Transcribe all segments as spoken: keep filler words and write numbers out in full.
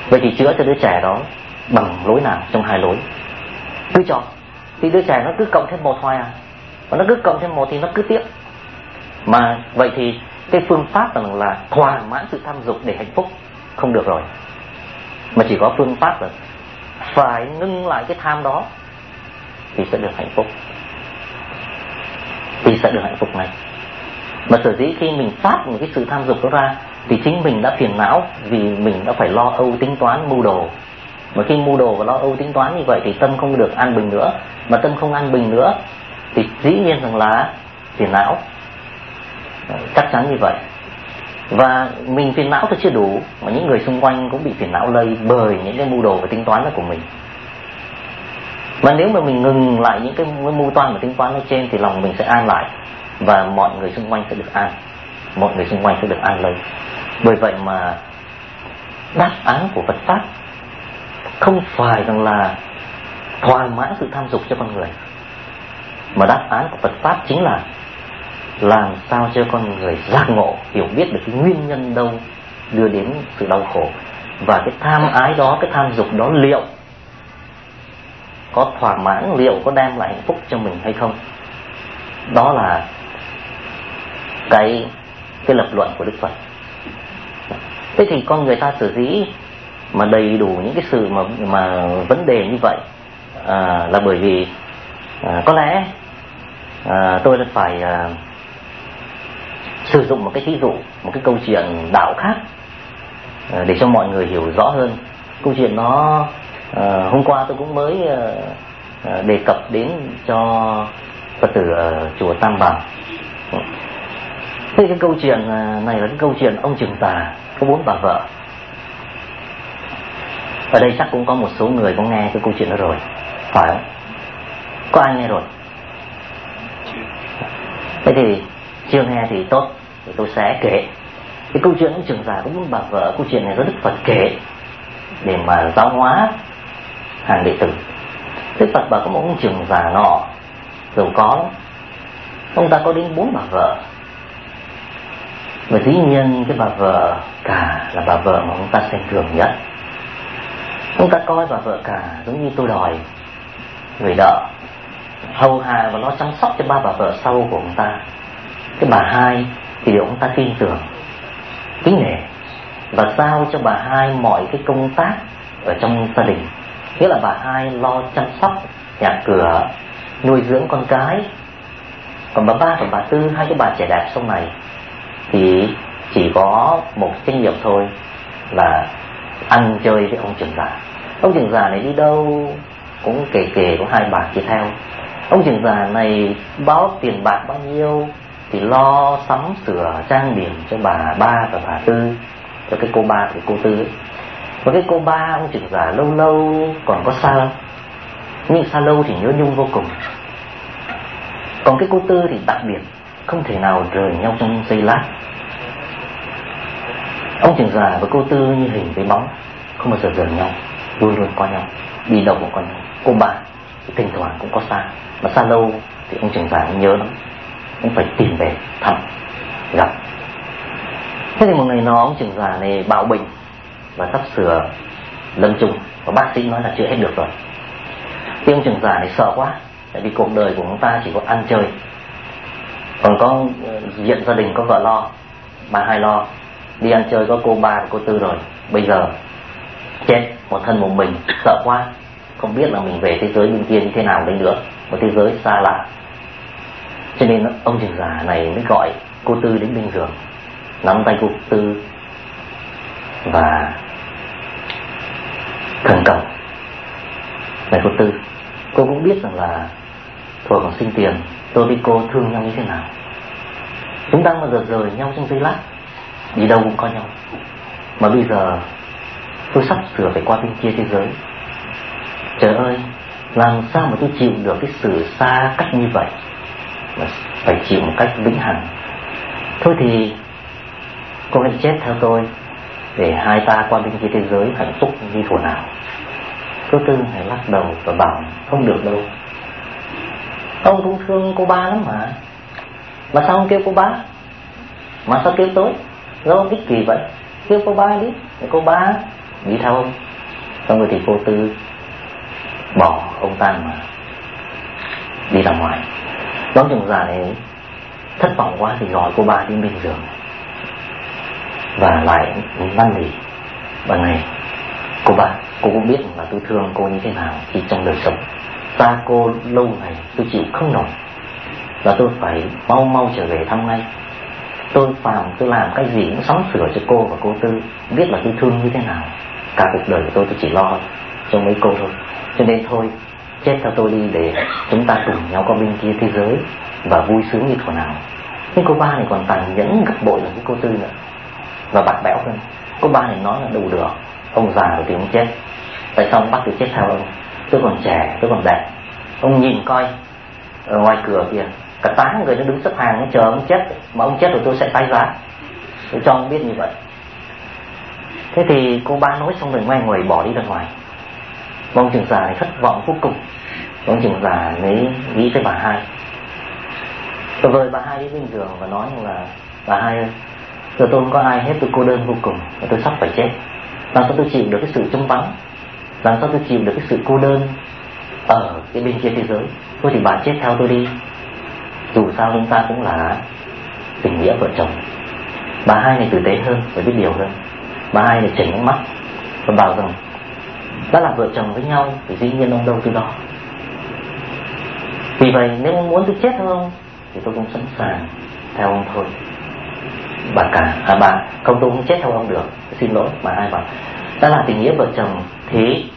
Vậy thì chữa cho đứa trẻ đó bằng lối nào trong hai lối? Cứ chọn. Thì đứa trẻ nó cứ cộng thêm một thôi à, và nó cứ cộng thêm một thì nó cứ tiếp. Mà vậy thì cái phương pháp là, là thỏa mãn sự tham dục để hạnh phúc không được rồi, mà chỉ có phương pháp là phải ngưng lại cái tham đó thì sẽ được hạnh phúc, thì sẽ được hạnh phúc này. Mà sở dĩ khi mình phát một cái sự tham dục đó ra thì chính mình đã phiền não, vì mình đã phải lo âu tính toán mưu đồ. Mà khi mưu đồ và lo âu tính toán như vậy thì tâm không được an bình nữa. Mà tâm không an bình nữa thì dĩ nhiên rằng là phiền não, chắc chắn như vậy. Và mình phiền não thì chưa đủ, mà những người xung quanh cũng bị phiền não lây bởi những cái mưu đồ và tính toán đó của mình. Mà nếu mà mình ngừng lại những cái mưu toan và tính toán ở trên thì lòng mình sẽ an lại, và mọi người xung quanh sẽ được an, mọi người xung quanh sẽ được an lây. Bởi vậy mà đáp án của Phật pháp không phải rằng là thỏa mãn sự tham dục cho con người, mà đáp án của Phật pháp chính là làm sao cho con người giác ngộ, hiểu biết được cái nguyên nhân đâu đưa đến sự đau khổ, và cái tham ái đó, cái tham dục đó liệu có thỏa mãn, liệu có đem lại hạnh phúc cho mình hay không. Đó là cái cái lập luận của Đức Phật. Thế thì con người ta sở dĩ mà đầy đủ những cái sự mà mà vấn đề như vậy à, là bởi vì à, có lẽ à, tôi đã phải à, sử dụng một cái thí dụ, một cái câu chuyện đạo khác à, để cho mọi người hiểu rõ hơn. Câu chuyện đó à, hôm qua tôi cũng mới à, à, đề cập đến cho Phật tử ở chùa Tam Bảo. Thế cái câu chuyện này là cái câu chuyện ông Trường Tà có bốn bà vợ. Ở đây chắc cũng có một số người có nghe cái câu chuyện đó rồi, phải không? Có ai nghe rồi? Thế thì chưa nghe thì tốt, thì tôi sẽ kể cái câu chuyện ông Trường Già có bốn bà vợ. Câu chuyện này do Đức Phật kể để mà giáo hóa hàng đệ tử. Đức Phật bảo có một ông Trường Già nọ giàu có, ông ta có đến bốn bà vợ. Và dĩ nhiên cái bà vợ cả là bà vợ mà ông ta xem thường nhất. Ông ta coi bà vợ cả giống như tôi đòi người đỡ, hầu hà và lo chăm sóc cho ba bà vợ sau của ông ta. Cái bà hai thì được ông ta tin tưởng, kính nể, và giao cho bà hai mọi cái công tác ở trong gia đình. Nghĩa là bà hai lo chăm sóc nhà cửa, nuôi dưỡng con cái. Còn bà ba và bà tư, hai cái bà trẻ đẹp sau này, thì chỉ có một trách nhiệm thôi là ăn chơi với ông Trường Già. Ông Trường Già này đi đâu cũng kề kề có hai bà kia theo. Ông Trường Già này báo tiền bạc bao nhiêu thì lo sắm sửa trang điểm cho bà ba và bà tư, cho cái cô ba và cô tư ấy. Và cái cô ba ông Trường Già lâu lâu còn có xa, nhưng xa lâu thì nhớ nhung vô cùng. Còn cái cô tư thì đặc biệt, không thể nào rời nhau trong giây lát. Ông Trường Già và cô tư như hình với bóng, không bao giờ rời nhau, luôn luôn có nhau, đi đâu cũng có nhau. Cô ba thỉnh thoảng cũng có xa, mà xa lâu thì ông Trường Già cũng nhớ lắm, cũng phải tìm về thăm gặp. Thế thì một ngày nọ ông Trường Già này bạo bệnh và sắp sửa lâm chung, và bác sĩ nói là chữa hết được rồi. Thì ông Trường Già này sợ quá, tại vì cuộc đời của ông ta chỉ có ăn chơi, còn có diện gia đình có vợ lo, bà hai lo, đi ăn chơi có cô ba và cô tư rồi. Bây giờ chết một thân một mình, sợ quá, không biết là mình về thế giới bên kia như thế nào đấy nữa, một thế giới xa lạ. Cho nên ông Trường Già này mới gọi cô tư đến bên giường, nắm tay cô tư và khẩn cầu: này cô tư, cô cũng biết rằng là thuở còn sinh tiền tôi với cô thương nhau như thế nào. Chúng ta bao giờ rời nhau trong giây lát, đi đâu cũng có nhau. Mà bây giờ tôi sắp sửa phải qua bên kia thế giới. Trời ơi, làm sao mà tôi chịu được cái sự xa cách như vậy, mà phải chịu một cách vĩnh hằng. Thôi thì cô hãy chết theo tôi, để hai ta qua bên kia thế giới hạnh phúc như thuở nào. Cô tư hãy lắc đầu và bảo không được đâu. Ông cũng thương cô ba lắm mà, mà sao không kêu cô ba, mà sao kêu tôi? Do ông ích kỷ vậy. Kêu cô ba đi, để cô ba nghĩ theo ông. Xong rồi thì cô Tư bỏ ông ta mà đi ra ngoài. Ông trưởng giả này thất vọng quá thì gọi cô ba đến bên giường và lại năn nỉ: "Bà này, cô ba, cô cũng biết là tôi thương cô như thế nào khi trong đời sống. Xa cô lâu ngày tôi chịu không nổi, và tôi phải mau mau trở về thăm ngay. Tôi phàm tôi làm cái gì cũng sắm sửa cho cô và cô Tư, biết là tôi thương như thế nào. Cả cuộc đời của tôi tôi chỉ lo cho mấy cô thôi. Cho nên thôi, chết theo tôi đi để chúng ta cùng nhau qua bên kia thế giới và vui sướng như thuở nào." Nhưng cô ba này còn tàn nhẫn gấp bội là cái cô Tư nữa, và bạc bẽo hơn. Cô ba này nói là đủ được, ông già rồi thì ông chết, tại sao ông bắt tôi chết theo ông? Tôi còn trẻ, tôi còn đẹp. Ông nhìn coi, ở ngoài cửa kìa, cả tám người nó đứng xếp hàng nó chờ ông chết, mà ông chết rồi tôi sẽ tái giá. Tôi cho ông biết như vậy. Thế thì cô ba nói xong rồi ngoe nguẩy bỏ đi ra ngoài. Ông trưởng giả này thất vọng vô cùng. Ông trưởng giả mới nghĩ tới bà Hai. Rồi vời bà Hai đi bên giường và nói là: "Bà Hai ơi, giờ tôi không có ai hết, tôi cô đơn vô cùng, và tôi sắp phải chết. Làm sao tôi chịu được cái sự trống vắng? Làm sao tôi chịu được cái sự cô đơn ở cái bên kia thế giới? Thôi thì bà chết theo tôi đi. Dù sao chúng ta cũng là tình nghĩa vợ chồng." Bà Hai này tử tế hơn và biết điều hơn. Bà Hai này chảy nước mắt và bảo rằng đã là vợ chồng với nhau thì dĩ nhiên ông đâu tôi đó. Vì vậy nếu ông muốn tôi chết theo ông thì tôi cũng sẵn sàng theo ông thôi. Bà cả, à bà, không, tôi không chết theo ông được, xin lỗi. Bà Hai bảo đã là tình nghĩa vợ chồng thì,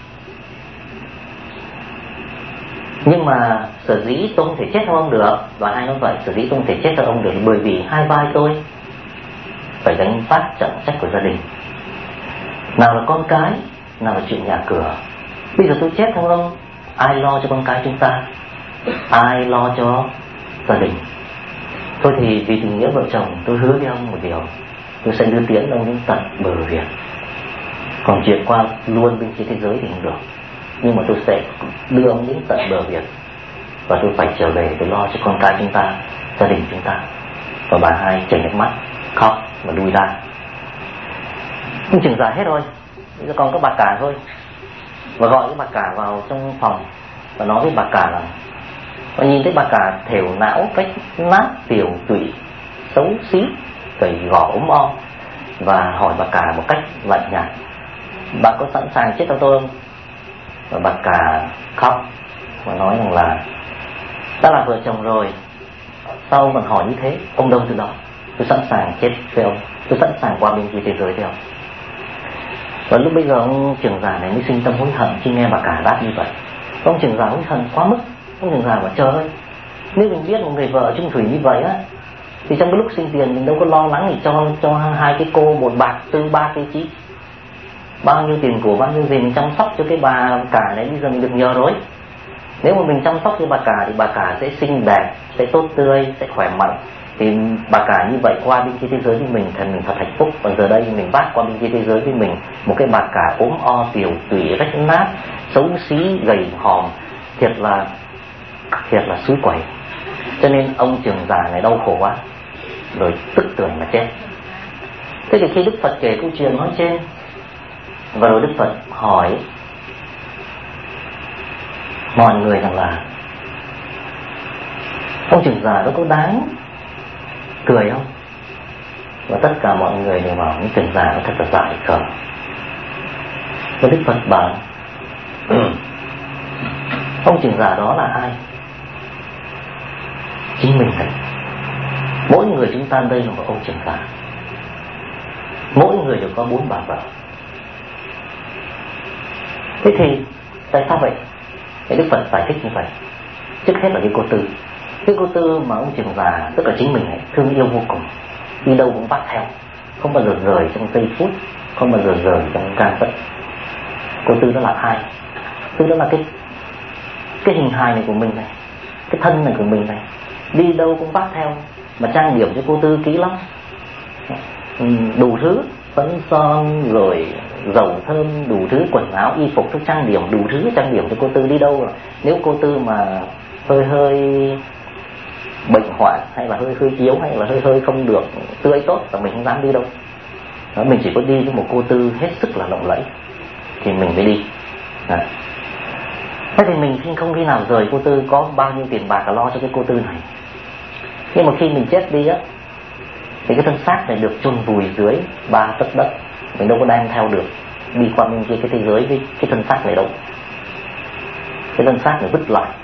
nhưng mà sở dĩ tôi không thể chết theo ông được. Bà Hai nói vậy, sở dĩ tôi không thể chết theo ông được bởi vì hai vai tôi phải gánh vác trọng trách của gia đình, nào là con cái, nào là chuyện nhà cửa. Bây giờ tôi chết theo ông, ai lo cho con cái chúng ta, ai lo cho gia đình? Thôi thì vì tình nghĩa vợ chồng, tôi hứa với ông một điều, tôi sẽ đưa tiễn ông đến tận bờ biển. Còn chuyện qua luôn bên kia thế giới thì không được, nhưng mà tôi sẽ đưa ông đến tận bờ biển, và tôi phải trở về tôi lo cho con cái chúng ta, gia đình chúng ta. Và bà Hai chảy nước mắt, khóc và lui ra. Ông trưởng giả hết rồi, bây giờ còn có bà cả thôi. Và gọi cái bà cả vào trong phòng và nói với bà cả là, và nhìn thấy bà cả thều não cách nát, tiểu tụy, xấu xí, gầy gò ốm om, và hỏi bà cả một cách lạnh nhạt: "Bà có sẵn sàng chết theo tôi không?" Và bà cả khóc và nói rằng là đã là vợ chồng rồi, sao ông còn hỏi như thế? Ông đâu từ đó, tôi sẵn sàng chết với ông, tôi sẵn sàng qua bên kia thế giới với ông. Và lúc bây giờ ông trưởng giả này mới sinh tâm hối hận khi nghe bà cả đáp như vậy. Ông trưởng giả hối hận quá mức. Ông trưởng giả bảo: "Trời ơi, nếu mình biết một người vợ chung thủy như vậy á, thì trong cái lúc sinh tiền mình đâu có lo lắng thì cho cho hai cái cô một bạc tư ba cây chí, bao nhiêu tiền của bao nhiêu gì mình chăm sóc cho cái bà cả này, bây giờ mình được nhờ rồi. Nếu mà mình chăm sóc cho bà cả thì bà cả sẽ xinh đẹp, sẽ tốt tươi, sẽ khỏe mạnh, thì bà cả như vậy qua bên kia thế giới với mình thần mình thật hạnh phúc. Còn giờ đây mình vác qua bên kia thế giới với mình một cái bà cả ốm o, tiểu tụy, rách nát, xấu xí, gầy hòm, thiệt là thiệt là suối quẩy." Cho nên ông trưởng giả này đau khổ quá, rồi tức tưởi mà chết. Thế thì khi Đức Phật kể câu chuyện nói trên, và rồi Đức Phật hỏi mọi người rằng là ông trưởng giả đó có đáng cười không? Và tất cả mọi người đều bảo ông trưởng giả nó thật là dại khờ. Và Đức Phật bảo ông trưởng giả đó là ai? Chính mình đấy. Mỗi người chúng ta đây là một ông trưởng giả. Mỗi người đều có bốn bà vợ. Thế thì tại sao vậy? Thì Đức Phật giải thích như vậy. Trước hết là cái cô Tư. Cái cô Tư mà ông trưởng giả, tức là chính mình ấy, thương yêu vô cùng, đi đâu cũng bắt theo, không bao giờ rời trong giây phút, không bao giờ rời trong can tấc. Cô Tư đó là ai? Tư đó là cái cái hình hài này của mình này, cái thân này của mình này, đi đâu cũng bắt theo. Mà trang điểm cho cô Tư kỹ lắm, đủ thứ, phấn son rồi dầu thơm, đủ thứ, quần áo y phục, thức trang điểm, đủ thứ trang điểm cho cô Tư đi đâu. Nếu cô Tư mà hơi hơi bệnh hoạn, hay là hơi hơi yếu, hay là hơi hơi không được tươi tốt, là mình không dám đi đâu đó. Mình chỉ có đi với một cô Tư hết sức là lộng lẫy, thì mình mới đi. Đấy. Thế thì mình không khi nào rời cô Tư, có bao nhiêu tiền bạc là lo cho cái cô Tư này. Nhưng mà khi mình chết đi á, thì cái thân xác này được chôn vùi dưới ba tấc đất, mình đâu có đem theo được đi qua bên kia cái thế giới với cái thân xác này đâu. Cái thân xác này vứt lại,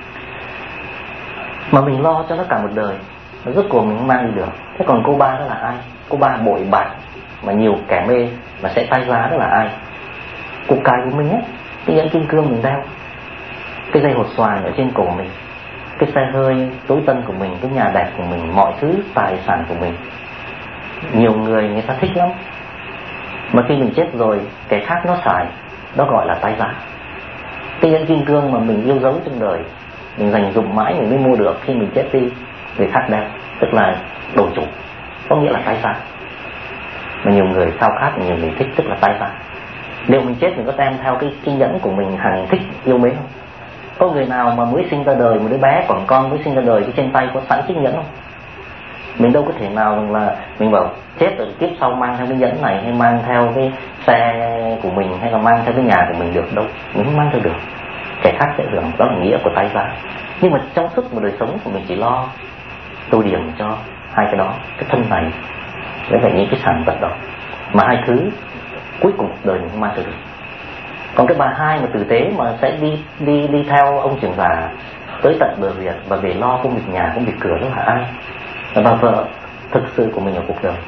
mà mình lo cho nó cả một đời, nó rốt cuộc mình không mang đi được. Thế còn cô ba đó là ai? Cô ba bội bạc mà nhiều kẻ mê mà sẽ phái giá đó là ai? Cục cài của mình á, cái nhẫn kim cương mình đeo, cái dây hột xoàn ở trên cổ mình, cái xe hơi tối tân của mình, cái nhà đẹp của mình, mọi thứ tài sản của mình. Nhiều người người ta thích lắm, mà khi mình chết rồi kẻ khác nó xài, đó gọi là tái giá. Cái nhẫn kim cương mà mình yêu dấu trong đời, mình dành dụng mãi mình mới mua được, khi mình chết đi người khác đeo, tức là đổi chủ, có nghĩa là tái giá. Mà nhiều người khao khát, nhiều người thích, tức là tái giá. Liệu mình chết mình có đem theo cái, cái nhẫn của mình hằng thích yêu mến không? Có người nào mà mới sinh ra đời, một đứa bé còn con mới sinh ra đời, cái trên tay có sẵn chiếc nhẫn không? Mình đâu có thể nào là mình bảo chết rồi kiếp sau mang theo cái nhẫn này, hay mang theo cái xe của mình, hay là mang theo cái nhà của mình được đâu. Mình không mang theo được, kẻ khác sẽ được. Đó là nghĩa của tái giá. Nhưng mà trong suốt một đời sống của mình chỉ lo tô điểm cho hai cái đó, cái thân này với lại những cái sản vật đó, mà hai thứ cuối cùng đời mình không mang theo được. Còn cái bà hai mà tử tế mà sẽ đi đi đi theo ông trưởng giả tới tận bờ Việt và về lo công việc nhà, công việc cửa, đó là ai? Là bà vợ thực sự của mình ở cuộc đời.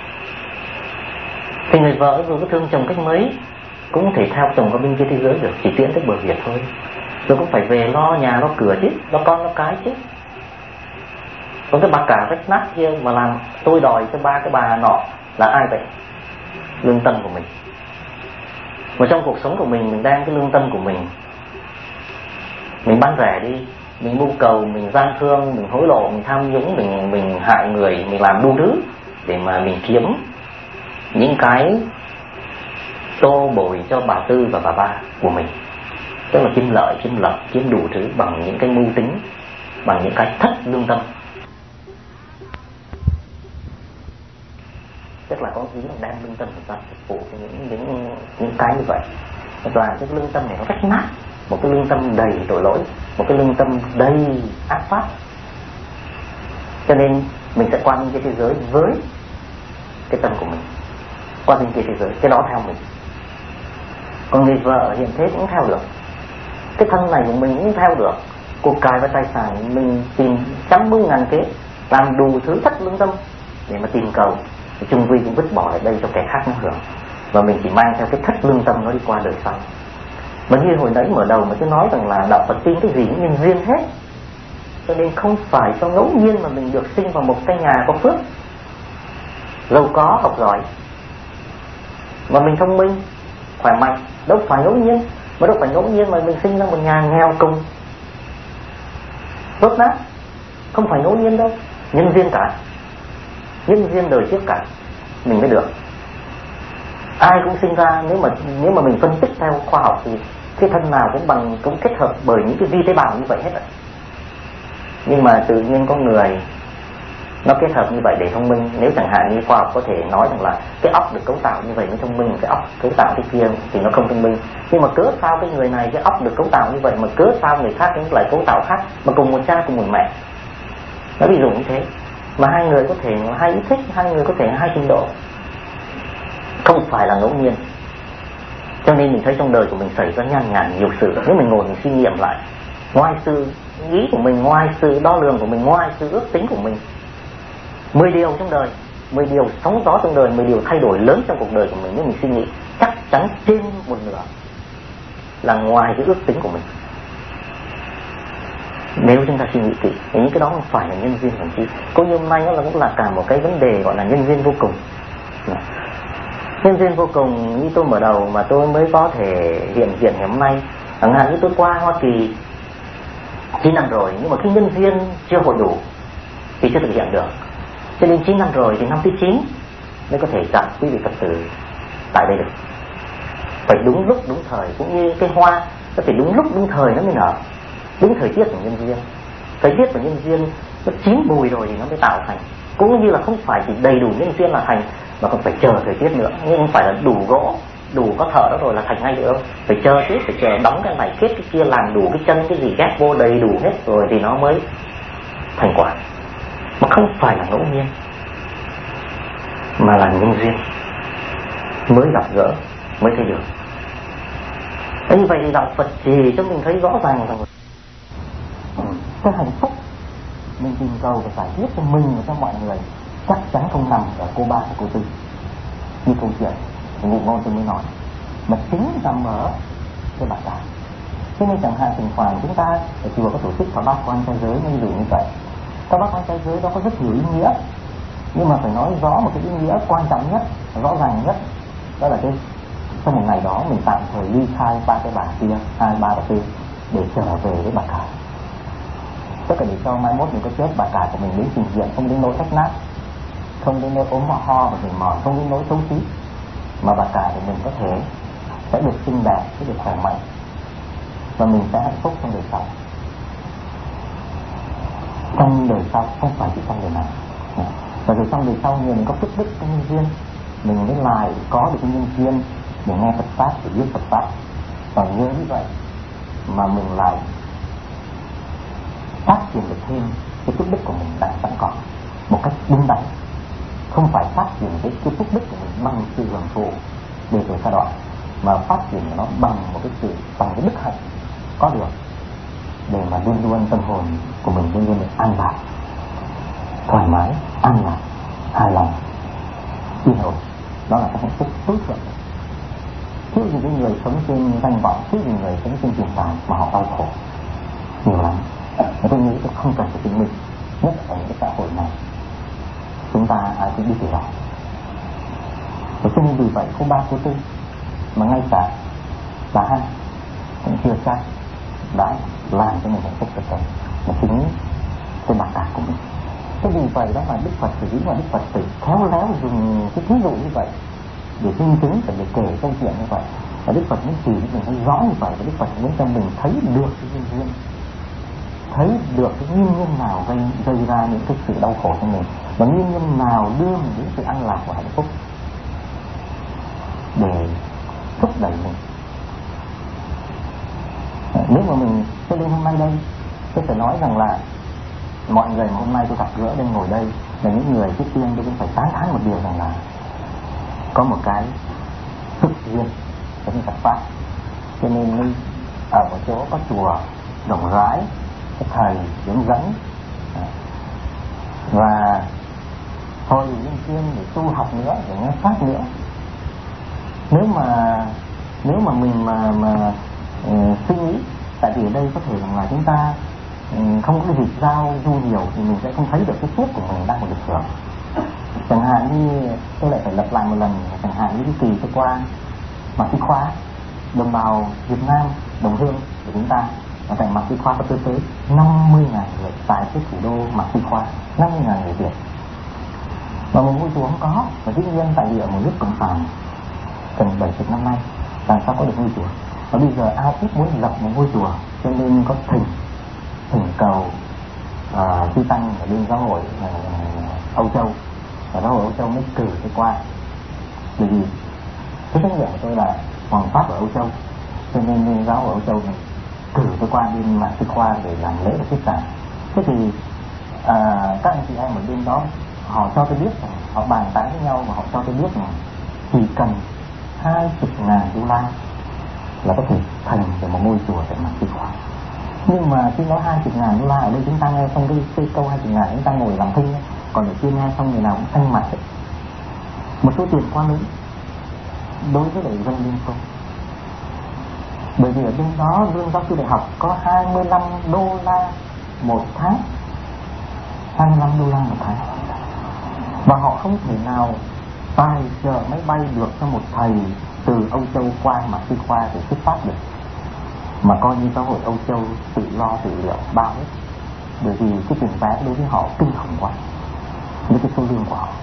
Thì người vợ dù có thương chồng cách mấy cũng không thể theo chồng qua bên kia thế giới được, chỉ tiến tới bờ Việt thôi. Rồi cũng phải về lo nhà, lo cửa chứ, lo con, lo cái chứ. Còn cái bà cả vách nát kia mà làm tôi đòi cho ba cái bà nọ là ai vậy? Lương tâm của mình. Mà trong cuộc sống của mình, mình đang cái lương tâm của mình, mình bán rẻ đi, mình mưu cầu, mình gian thương, mình hối lộ, mình tham nhũng, mình mình hại người, mình làm đủ thứ để mà mình kiếm những cái tô bồi cho bà Tư và bà Ba của mình, tức là kiếm lợi, kiếm lợi, kiếm đủ thứ bằng những cái mưu tính, bằng những cái thất lương tâm. Tức là có ý là đem lương tâm của ta phục vụ cho những những những cái như vậy. Và cái lương tâm này nó rách nát, một cái lương tâm đầy tội lỗi, một cái lương tâm đầy ác pháp. Cho nên mình sẽ qua bên kia thế giới với cái tâm của mình, qua bên kia thế giới, cái đó theo mình. Còn người vợ hiện thế cũng theo được, cái thân này của mình cũng theo được, cuộc cải và tài sản mình tìm trăm mưu ngàn kế, làm đủ thứ thất lương tâm để mà tìm cầu, chung quy cũng vứt bỏ ở đây cho kẻ khác nó hưởng, và mình chỉ mang theo cái thất lương tâm nó đi qua đời sau. Mà như hồi nãy mở đầu mà tôi nói rằng là đạo Phật tin cái gì cũng nhân duyên hết, cho nên không phải cho ngẫu nhiên mà mình được sinh vào một căn nhà có phước, giàu có, học giỏi, mà mình thông minh, khỏe mạnh, đâu phải ngẫu nhiên. Mà đâu phải ngẫu nhiên mà mình sinh ra một nhà nghèo cùng, tốt nát, không phải ngẫu nhiên đâu, nhân duyên cả, nhân duyên đời trước cả mình mới được. Ai cũng sinh ra, nếu mà nếu mà mình phân tích theo khoa học thì cái thân nào cũng bằng cũng kết hợp bởi những cái vi tế bào như vậy hết ạ. Nhưng mà tự nhiên con người nó kết hợp như vậy để thông minh. Nếu chẳng hạn như khoa học có thể nói rằng là cái óc được cấu tạo như vậy mới thông minh, cái óc cấu tạo cái kia thì nó không thông minh. Nhưng mà cớ sao cái người này cái óc được cấu tạo như vậy mà cớ sao người khác cũng lại cấu tạo khác, mà cùng một cha cùng một mẹ? Nó ví dụ như thế. Mà hai người có thể hai ý thích, hai người có thể hai trình độ, không phải là ngẫu nhiên. Cho nên mình thấy trong đời của mình xảy ra nhan nhản nhiều sự. Nếu mình ngồi mình suy nghiệm lại, ngoài sự nghĩ của mình, ngoài sự đo lường của mình, ngoài sự ước tính của mình, mười điều trong đời, mười điều sóng gió trong đời, mười điều thay đổi lớn trong cuộc đời của mình, nếu mình suy nghĩ chắc chắn trên một nửa là ngoài cái ước tính của mình. Nếu chúng ta suy nghĩ kỹ thì những cái đó không phải là nhân duyên còn chi. Cũng như hôm nay nó là cũng là cả một cái vấn đề gọi là nhân duyên vô cùng. Nhân duyên vô cùng như tôi mở đầu mà tôi mới có thể hiện diện ngày hôm nay. Chẳng hạn như tôi qua Hoa Kỳ chín năm rồi, nhưng mà khi nhân duyên chưa hội đủ thì chưa thực hiện được. Cho nên chín năm rồi thì năm thứ chín mới có thể gặp quý vị Phật tử tại đây được. Phải đúng lúc đúng thời, cũng như cái hoa nó phải đúng lúc đúng thời nó mới nở, đúng thời tiết của nhân duyên. Thời tiết của nhân duyên nó chín mùi rồi thì nó mới tạo thành. Cũng như là không phải chỉ đầy đủ nhân duyên là thành, mà còn phải chờ thời tiết nữa. Nhưng không phải là đủ gỗ, đủ có thở đó rồi là thành ngay được đâu. Phải chờ chứ, phải chờ đóng cái này kết cái kia, làm đủ cái chân cái gì ghép vô đầy đủ hết rồi thì nó mới thành quả. Mà không phải là ngẫu nhiên, mà là nhân duyên, mới gặp gỡ mới thấy được. Thế như vậy thì đạo Phật chỉ cho mình thấy rõ ràng rằng cái hạnh phúc mình tìm cầu và giải quyết cho mình và cho mọi người chắc chắn không nằm ở cô ba và cô tư như câu chuyện của Ngụ Ngôn tôi mới nói, mà chính nằm ở cái bà cả. Thế nên chẳng hạn thỉnh thoảng chúng ta ở chùa có tổ chức thọ bát quan trai giới, ví dụ như vậy. Thọ bát quan trai giới đó có rất nhiều ý nghĩa, nhưng mà phải nói rõ một cái ý nghĩa quan trọng nhất, rõ ràng nhất, đó là cái trong một ngày đó mình tạm thời ly khai ba cái bà kia, hai ba bà tư, để trở về với bà cả. Tất cả để cho mai mốt mình có chết bà cả của mình đến trình diện không đến nỗi rách nát, không đến nỗi ốm ho ho và mệt mỏi, không đến nỗi xấu xí, mà bà cả của mình có thể sẽ được xinh đẹp, sẽ được khỏe mạnh, và mình sẽ hạnh phúc trong đời sau. Trong đời sau, không phải chỉ trong đời này. Và rồi trong đời sau nhiều mình có phước đức, có nhân duyên, mình mới lại có được cái nhân duyên để nghe Phật pháp, để biết Phật pháp. Và nhớ như vậy mà mình lại phát triển được thêm cái phước đức của mình đang sẵn có một cách đúng đắn, không phải phát triển cái cái phước đức của mình bằng sự hưởng thụ để rồi giai đoạn, mà phát triển nó bằng một cái sự bằng cái đức hạnh có được, để mà luôn luôn tâm hồn của mình luôn luôn được an lạc, thoải mái, an lạc, hài lòng, yên ổn. Đó là cái hạnh phúc tối thượng. Chứ những cái người sống trên danh vọng, chứ những người sống trên tiền tài mà họ đau khổ nhiều lắm. Và tôi nghĩ tôi không cần phải chứng minh, nhất ở những cái xã hội này chúng ta ai cũng biết điều đó. Và cho nên vì vậy không ba cô tư mà ngay cả bà hai cũng chưa chắc đã làm cho mình hạnh phúc thật sự, mà chính cái bà cả của mình. Thế vì vậy đó mà Đức Phật sử dụng, mà Đức Phật phải khéo léo dùng cái ví dụ như vậy để minh chứng, để kể câu chuyện như vậy. Và Đức Phật muốn chỉ cho mình thấy rõ như vậy, và Đức Phật muốn cho mình thấy được cái nguyên nhân, thấy được cái nguyên nhân nào gây, gây ra những cái sự đau khổ cho mình, và nguyên nhân nào đưa mình đến sự an lạc và hạnh phúc để thúc đẩy mình. Nếu mà mình, cho nên hôm nay đây tôi phải nói rằng là mọi người mà hôm nay tôi gặp gỡ đây ngồi đây là những người trước tiên tôi cũng phải tán thán một điều rằng là có một cái thực duyên với Phật pháp. Cho nên ở một chỗ có chùa rộng rãi, có thầy hướng dẫn, và thôi linh thiên để tu học nữa, để nghe pháp nữa. Nếu mà nếu mà mình mà mà uh, suy nghĩ, tại vì ở đây có thể là chúng ta um, không có cái dịp giao du nhiều thì mình sẽ không thấy được cái phước của mình đang được hưởng. Chẳng hạn như tôi lại phải lặp lại một lần, chẳng hạn như cái kỳ tôi qua Mạc Thị Khoa, đồng bào Việt Nam đồng hương của chúng ta ở tại Mạc Thị Khoa có tới tới năm mươi ngàn người tại cái thủ đô Mạc Thị Khoa, năm mươi ngàn người Việt. Và một ngôi chùa không có, và dĩ nhiên tại vì ở một nước cộng sản gần bảy mươi năm nay làm sao có được ngôi chùa. Và bây giờ ai cũng muốn lập một ngôi chùa, cho nên có thỉnh thỉnh cầu uh, chư tăng ở bên giáo hội uh, Âu Châu, và giáo hội Âu Châu mới cử tôi qua. Bởi vì cái trách nhiệm của tôi là hoàng pháp ở Âu Châu, cho nên bên giáo hội Âu Châu này cử tôi qua bên Mạc Thị Khoa để làm lễ và thuyết giảng. Thế thì uh, các anh chị em ở bên đó họ cho tôi biết, họ bàn tán với nhau và họ cho tôi biết là chỉ cần hai chục ngàn đô la là có thể thành được một ngôi chùa tại Mạc Thị Khoa. Nhưng mà khi nói hai chục ngàn đô la ở đây chúng ta nghe xong cái, cái câu hai chục ngàn chúng ta ngồi làm thinh, còn ở kia nghe xong người nào cũng xanh mặt ấy. Một số tiền quá lớn đối với lại dân liên xô. Bởi vì ở bên đó lương giáo sư đại học có hai mươi lăm đô la một tháng, hai mươi lăm đô la một tháng, và họ không thể nào tài trợ máy bay được cho một thầy từ Âu Châu qua Mạc Thị Khoa để xuất phát được, mà coi như giáo hội Âu Châu tự lo tự liệu bao hết. Bởi vì cái tiền vé đối với họ kinh khủng quá với cái số lương của họ,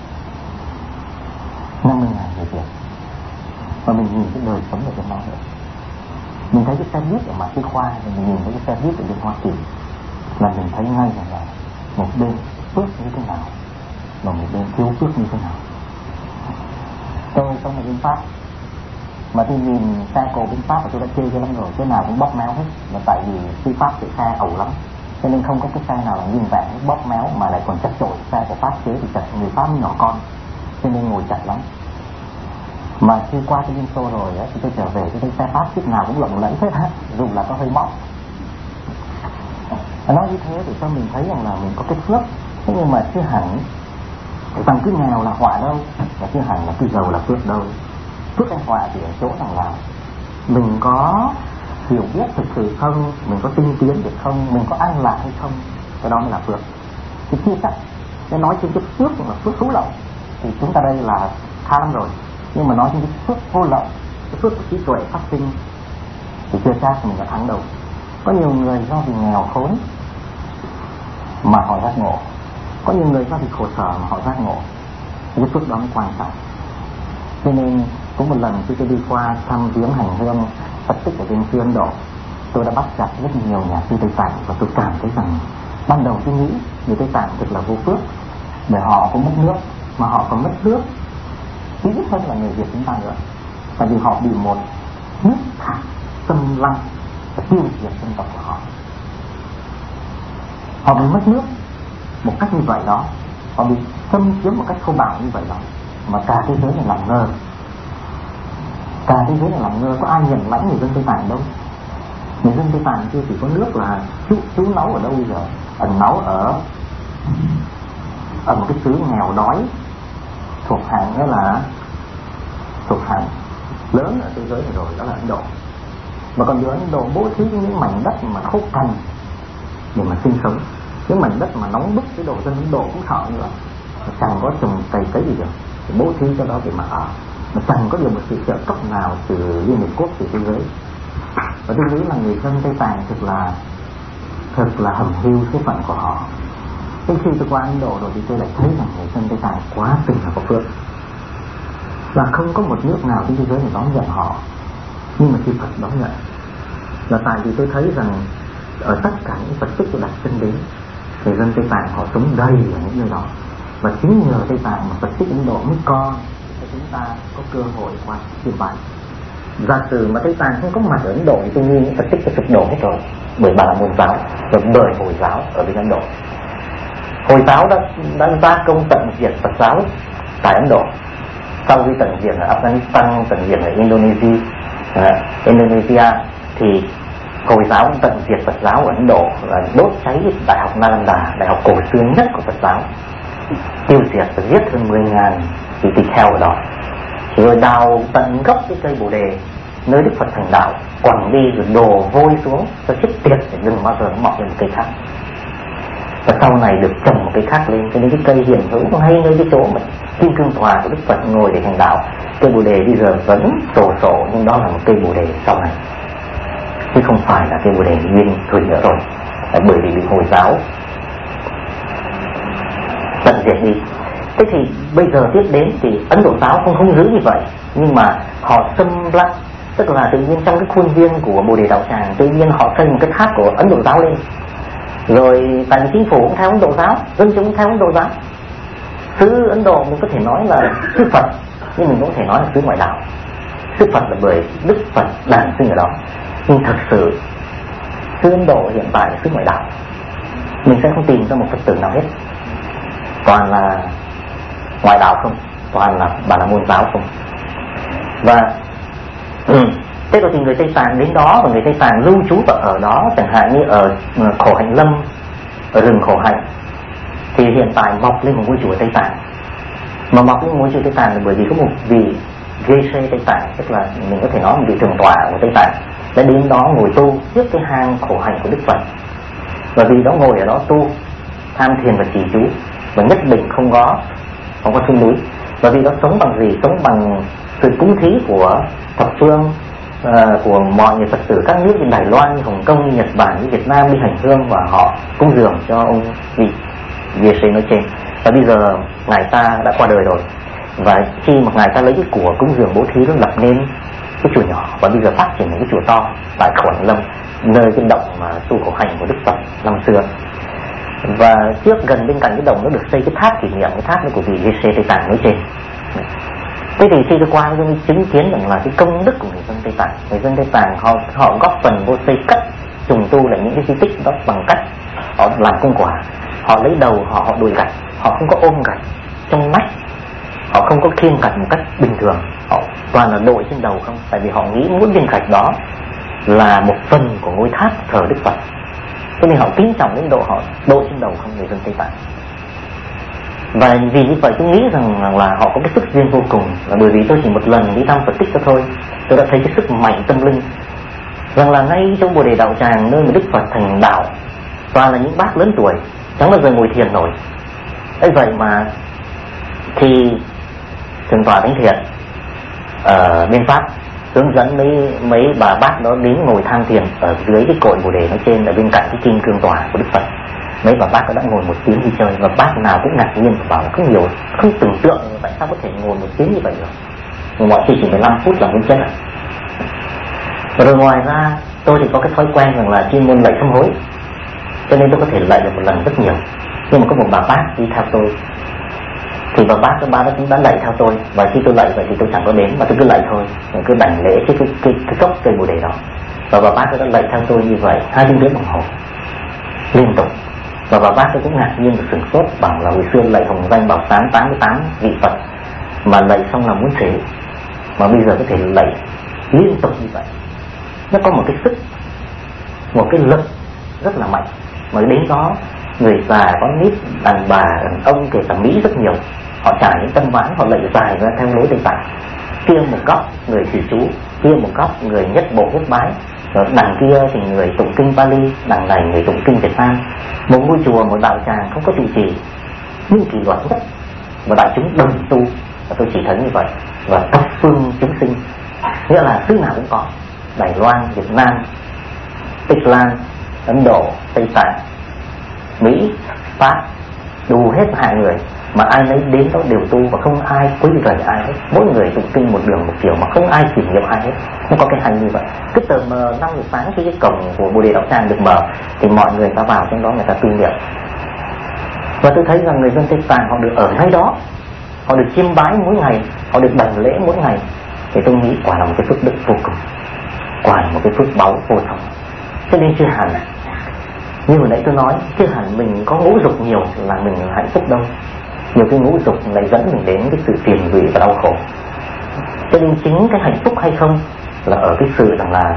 năm mươi ngàn người Việt. Và mình nhìn cái đời sống ở bên đó nữa, mình thấy cái xe buýt ở Mạc Thị Khoa, mình nhìn thấy cái xe buýt ở bên Hoa Kỳ, là mình thấy ngay rằng là một bên phước như thế nào và một bên thiếu phước như thế nào. Tôi trong một bên Pháp Mà tôi nhìn xe cộ bên Pháp và tôi đã chơi cho lắm rồi, cái nào cũng bóp méo hết. Mà tại vì phía Pháp thì xe ẩu lắm, cho nên không có cái xe nào là nguyên vẹn bóp méo, mà lại còn chật chội. Xe của Pháp chế thì chật, người Pháp nhỏ con, cho nên ngồi chặt lắm. Mà khi qua cái Liên Xô rồi á, thì tôi trở về tôi thấy xe Pháp chiếc nào cũng lộng lẫy hết á, dù là có hơi móc. Nói như thế để cho mình thấy rằng là mình có cái phước. Thế nhưng mà chứ hẳn rằng cứ nghèo là họa đâu, và chứ hẳn là cứ giàu là phước đâu. Phước hay họa thì ở chỗ rằng là mình có hiểu biết thực sự không, mình có tinh tiến được không, mình có an lạc hay không, cái đó mới là phước. Thì chia sẻ, nếu nói trên cái phước là phước hữu lậu thì chúng ta đây là khá lắm rồi. Nhưng mà nói trên cái phước vô lậu, cái phước của trí tuệ phát sinh thì chưa chắc mình đã thắng đâu. Có nhiều người do vì nghèo khốn mà họ giác ngộ, có nhiều người do vì khổ sở mà họ giác ngộ. Cái phước đó mới quan trọng. Cho nên cũng một lần khi tôi đi qua thăm viếng hành hương Phật tích ở bên xứ Ấn Độ, tôi đã bắt gặp rất nhiều nhà sư Tây Tạng, và tôi cảm thấy rằng ban đầu tôi nghĩ người Tây Tạng thật là vô phước, bởi họ cũng mất nước, mà họ còn mất nước ít hơn là người Việt chúng ta nữa. Tại vì họ bị một nước thải xâm lăng và tiêu diệt dân tộc của họ. Họ bị mất nước một cách như vậy đó, họ bị xâm chiếm một cách thô bạo như vậy đó, mà cả thế giới này làm ngơ. Cả thế giới này làm ngơ, có ai nhận lãnh người dân Tây Tạng đâu. Người dân Tây Tạng kia chỉ có nước là chú, chú náu ở đâu bây giờ? Ẩn náu ở ở một cái xứ nghèo đói, thuộc hạng đó là thuộc hạng lớn ở thế giới này rồi, đó là Ấn Độ. Mà còn ở Ấn Độ bố thí những mảnh đất mà khô cằn để mà sinh sống, những mảnh đất mà nóng bức, cái độ dân Ấn Độ cũng sợ nữa, chẳng có trồng cày cấy gì được, thì bố thí cho đó để mà ở, mà chẳng có được một sự trợ cấp nào từ Liên Hiệp Quốc, từ thế giới. Và tôi nghĩ là người dân Tây Tạng thực là thật là hầm hiu số phận của họ. Thế khi tôi qua Ấn Độ rồi thì tôi lại thấy rằng người dân Tây Tạng quá tình là có phước, là không có một nước nào trên thế giới này đón nhận họ, nhưng mà khi Phật đón nhận là tại vì tôi thấy rằng ở tất cả những Phật tích tôi đặt chân đến, người dân Tây Tạng họ sống đầy ở những nơi đó, và chính nhờ Tây Tạng mà Phật tích Ấn Độ mới còn để chúng ta có cơ hội qua truyền bá. Giả sử mà Tây Tạng không có mặt ở Ấn Độ thì tôi nghĩ những Phật tích sẽ sụp đổ hết rồi, bởi Bà La Môn giáo và bởi Hồi giáo ở bên Ấn Độ. Hồi giáo đã đã gia công tận diệt Phật giáo tại Ấn Độ, sau khi tận diệt ở Afghanistan, tận diệt ở Indonesia, uh, Indonesia thì Hồi giáo cũng tận diệt Phật giáo ở Ấn Độ, là đốt cháy đại học Nalanda, đại học cổ xưa nhất của Phật giáo, tiêu diệt và giết hơn mười nghìn vị tỳ kheo ở đó, rồi đào tận gốc cái cây Bồ Đề nơi Đức Phật thành đạo, quẳng đi rồi đổ vôi xuống cho chết tiệt để đừng bao giờ nó mọc lên một cây khác. Và sau này được trồng một cây khác lên, cho nên cái cây hiện hữu ngay nơi cái chỗ mà kim cương tòa của Đức Phật ngồi để thành đạo, cây Bồ Đề bây giờ vẫn sổ sổ, nhưng đó là một cây Bồ Đề sau này, chứ không phải là cây Bồ Đề nguyên thủy nữa rồi, là bởi vì bị Hồi giáo tận diệt đi. Thế thì bây giờ tiếp đến thì Ấn Độ giáo không không giữ như vậy, nhưng mà họ xâm lăng, tức là tự nhiên trong cái khuôn viên của Bồ Đề Đạo Tràng tự nhiên họ xây một cái tháp của Ấn Độ giáo lên, rồi tại vì chính phủ cũng theo Ấn Độ giáo, dân chúng cũng theo Ấn Độ giáo. Xứ Ấn Độ mình có thể nói là xứ Phật, nhưng mình cũng có thể nói là xứ ngoại đạo. Xứ Phật là bởi Đức Phật đản sinh ở đó, nhưng thật sự xứ Ấn Độ hiện tại là xứ ngoại đạo. Mình sẽ không tìm ra một Phật tử nào hết, toàn là ngoại đạo không, toàn là Bà La Môn giáo không. Và ừ, thế rồi thì người Tây Tạng đến đó, và người Tây Tạng lưu trú ở đó, chẳng hạn như ở Khổ Hạnh Lâm, ở rừng Khổ Hạnh, thì hiện tại mọc lên một ngôi chùa Tây Tạng. Mà mọc lên một ngôi chùa Tây Tạng là bởi vì có một vị Geshe Tây Tạng, tức là mình có thể nói một vị thượng tọa của Tây Tạng, đã đến đó ngồi tu trước cái hang khổ hạnh của Đức Phật. Và vì đó ngồi ở đó tu tham thiền và trì chú, và nhất định không có không có xuống núi. Và vì đó sống bằng gì? Sống bằng sự cúng thí của thập phương, uh, của mọi người Phật tử các nước như Đài Loan, như Hồng Kông, như Nhật Bản, như Việt Nam đi hành hương, và họ cúng dường cho ông vị Geshe nói trên. Và bây giờ ngài ta đã qua đời rồi, và khi mà ngài ta lấy cái của cúng dường bố thí đó lập nên cái chùa nhỏ, và bây giờ phát triển một cái chùa to tại Khổ Hạnh Lâm, nơi cái động mà tu khổ hạnh của Đức Phật năm xưa. Và trước gần bên cạnh cái đồng nó được xây cái tháp kỷ niệm, cái tháp của vị Geshe Tây Tạng nói trên. Thế thì khi tôi qua tôi chứng kiến rằng là cái công đức của người dân Tây Tạng. Người dân Tây Tạng họ họ góp phần vô xây cất trùng tu lại những cái di tích đó bằng cách họ làm công quả, họ lấy đầu họ họ đùi gạch, họ không có ôm gạch trong nách, họ không có khiêng gạch một cách bình thường, họ toàn là đội trên đầu không, tại vì họ nghĩ mỗi viên gạch đó là một phần của ngôi tháp thờ Đức Phật, cho nên họ kính trọng đến độ họ đội trên đầu không người dân Tây Tạng. Và vì như vậy tôi nghĩ rằng là họ có cái sức duyên vô cùng, là bởi vì tôi chỉ một lần đi thăm Phật tích đó thôi, tôi đã thấy cái sức mạnh tâm linh, rằng là ngay trong Bồ Đề Đạo Tràng nơi mà Đức Phật thành đạo toàn là những bác lớn tuổi, chẳng bao giờ ngồi thiền nổi. Ấy vậy mà khi Thượng tọa Thánh Thiện ở bên Pháp hướng dẫn mấy mấy bà bác đó đến ngồi tham thiền ở dưới cái cội Bồ Đề nói trên, ở bên cạnh cái kim cương tòa của Đức Phật. Mấy bà bác đã ngồi một tiếng đi chơi, và bác nào cũng ngạc nhiên và bảo là không hiểu, không tưởng tượng tại sao có thể ngồi một tiếng như vậy được. Mọi khi chỉ mười lăm phút là nguyên chân ạ. Rồi ngoài ra tôi thì có cái thói quen rằng là chuyên môn lạy sám hối, cho nên tôi có thể lạy được một lần rất nhiều. Nhưng mà có một bà bác đi theo tôi, thì bà bác các bà đó cũng đã lạy theo tôi, và khi tôi lạy vậy thì tôi chẳng có đến, mà tôi cứ lạy thôi, tôi cứ đảnh lễ cái cái cái, cái gốc cây Bồ Đề đó. Và bà bác đã lạy theo tôi như vậy hai tiếng rưỡi đồng hồ liên tục. Và bà bác tôi cũng ngạc nhiên và sửng sốt, bảo là hồi xưa lạy hồng danh bảo sáng tám mươi tám vị Phật mà lạy xong là muốn xế, mà bây giờ có thể lạy liên tục như vậy. Nó có một cái sức, một cái lực rất là mạnh, mà đến đó người già, con nít, đàn bà, đàn ông, kể cả Mỹ rất nhiều, họ trải những tâm ván, họ lạy dài ra theo lối Tây Tạng. Kia một góc người trì chú, kia một góc người nhất bộ nhất bái, rồi đằng kia thì người tụng kinh Pali, đằng này người tụng kinh Việt Nam. Một ngôi chùa, một đạo tràng không có trụ trì, nhưng kỷ luật nhất, và đại chúng đồng tu, và tôi chỉ thấy như vậy. Và thập phương chúng sinh, nghĩa là thứ nào cũng có, Đài Loan, Việt Nam, Tích Lan, Ấn Độ, Tây Tạng, Mỹ, Pháp, đủ hết hai người, mà ai nấy đến đó đều tu, và không ai quấy rầy ai hết. Mỗi người tụng kinh một đường một kiểu, mà không ai kiểm nghiệm ai hết. Nó có cái hay như vậy. Cứ tờ mờ năm giờ sáng khi cái cổng của Bồ Đề Đạo Tràng được mở, thì mọi người ta vào trong đó người ta tu niệm. Và tôi thấy rằng người dân Tây Tạng họ được ở ngay đó, họ được chiêm bái mỗi ngày, họ được đảnh lễ mỗi ngày, thì tôi nghĩ quả là một cái phước đức vô cùng, quả là một cái phước báu vô thượng. Cho nên chưa hẳn, như hồi nãy tôi nói, chưa hẳn mình có ngũ dục nhiều là mình hạnh phúc đâu. Nhiều cái ngũ dục lại dẫn mình đến cái sự phiền lụy và đau khổ. Cho nên chính cái hạnh phúc hay không là ở cái sự rằng là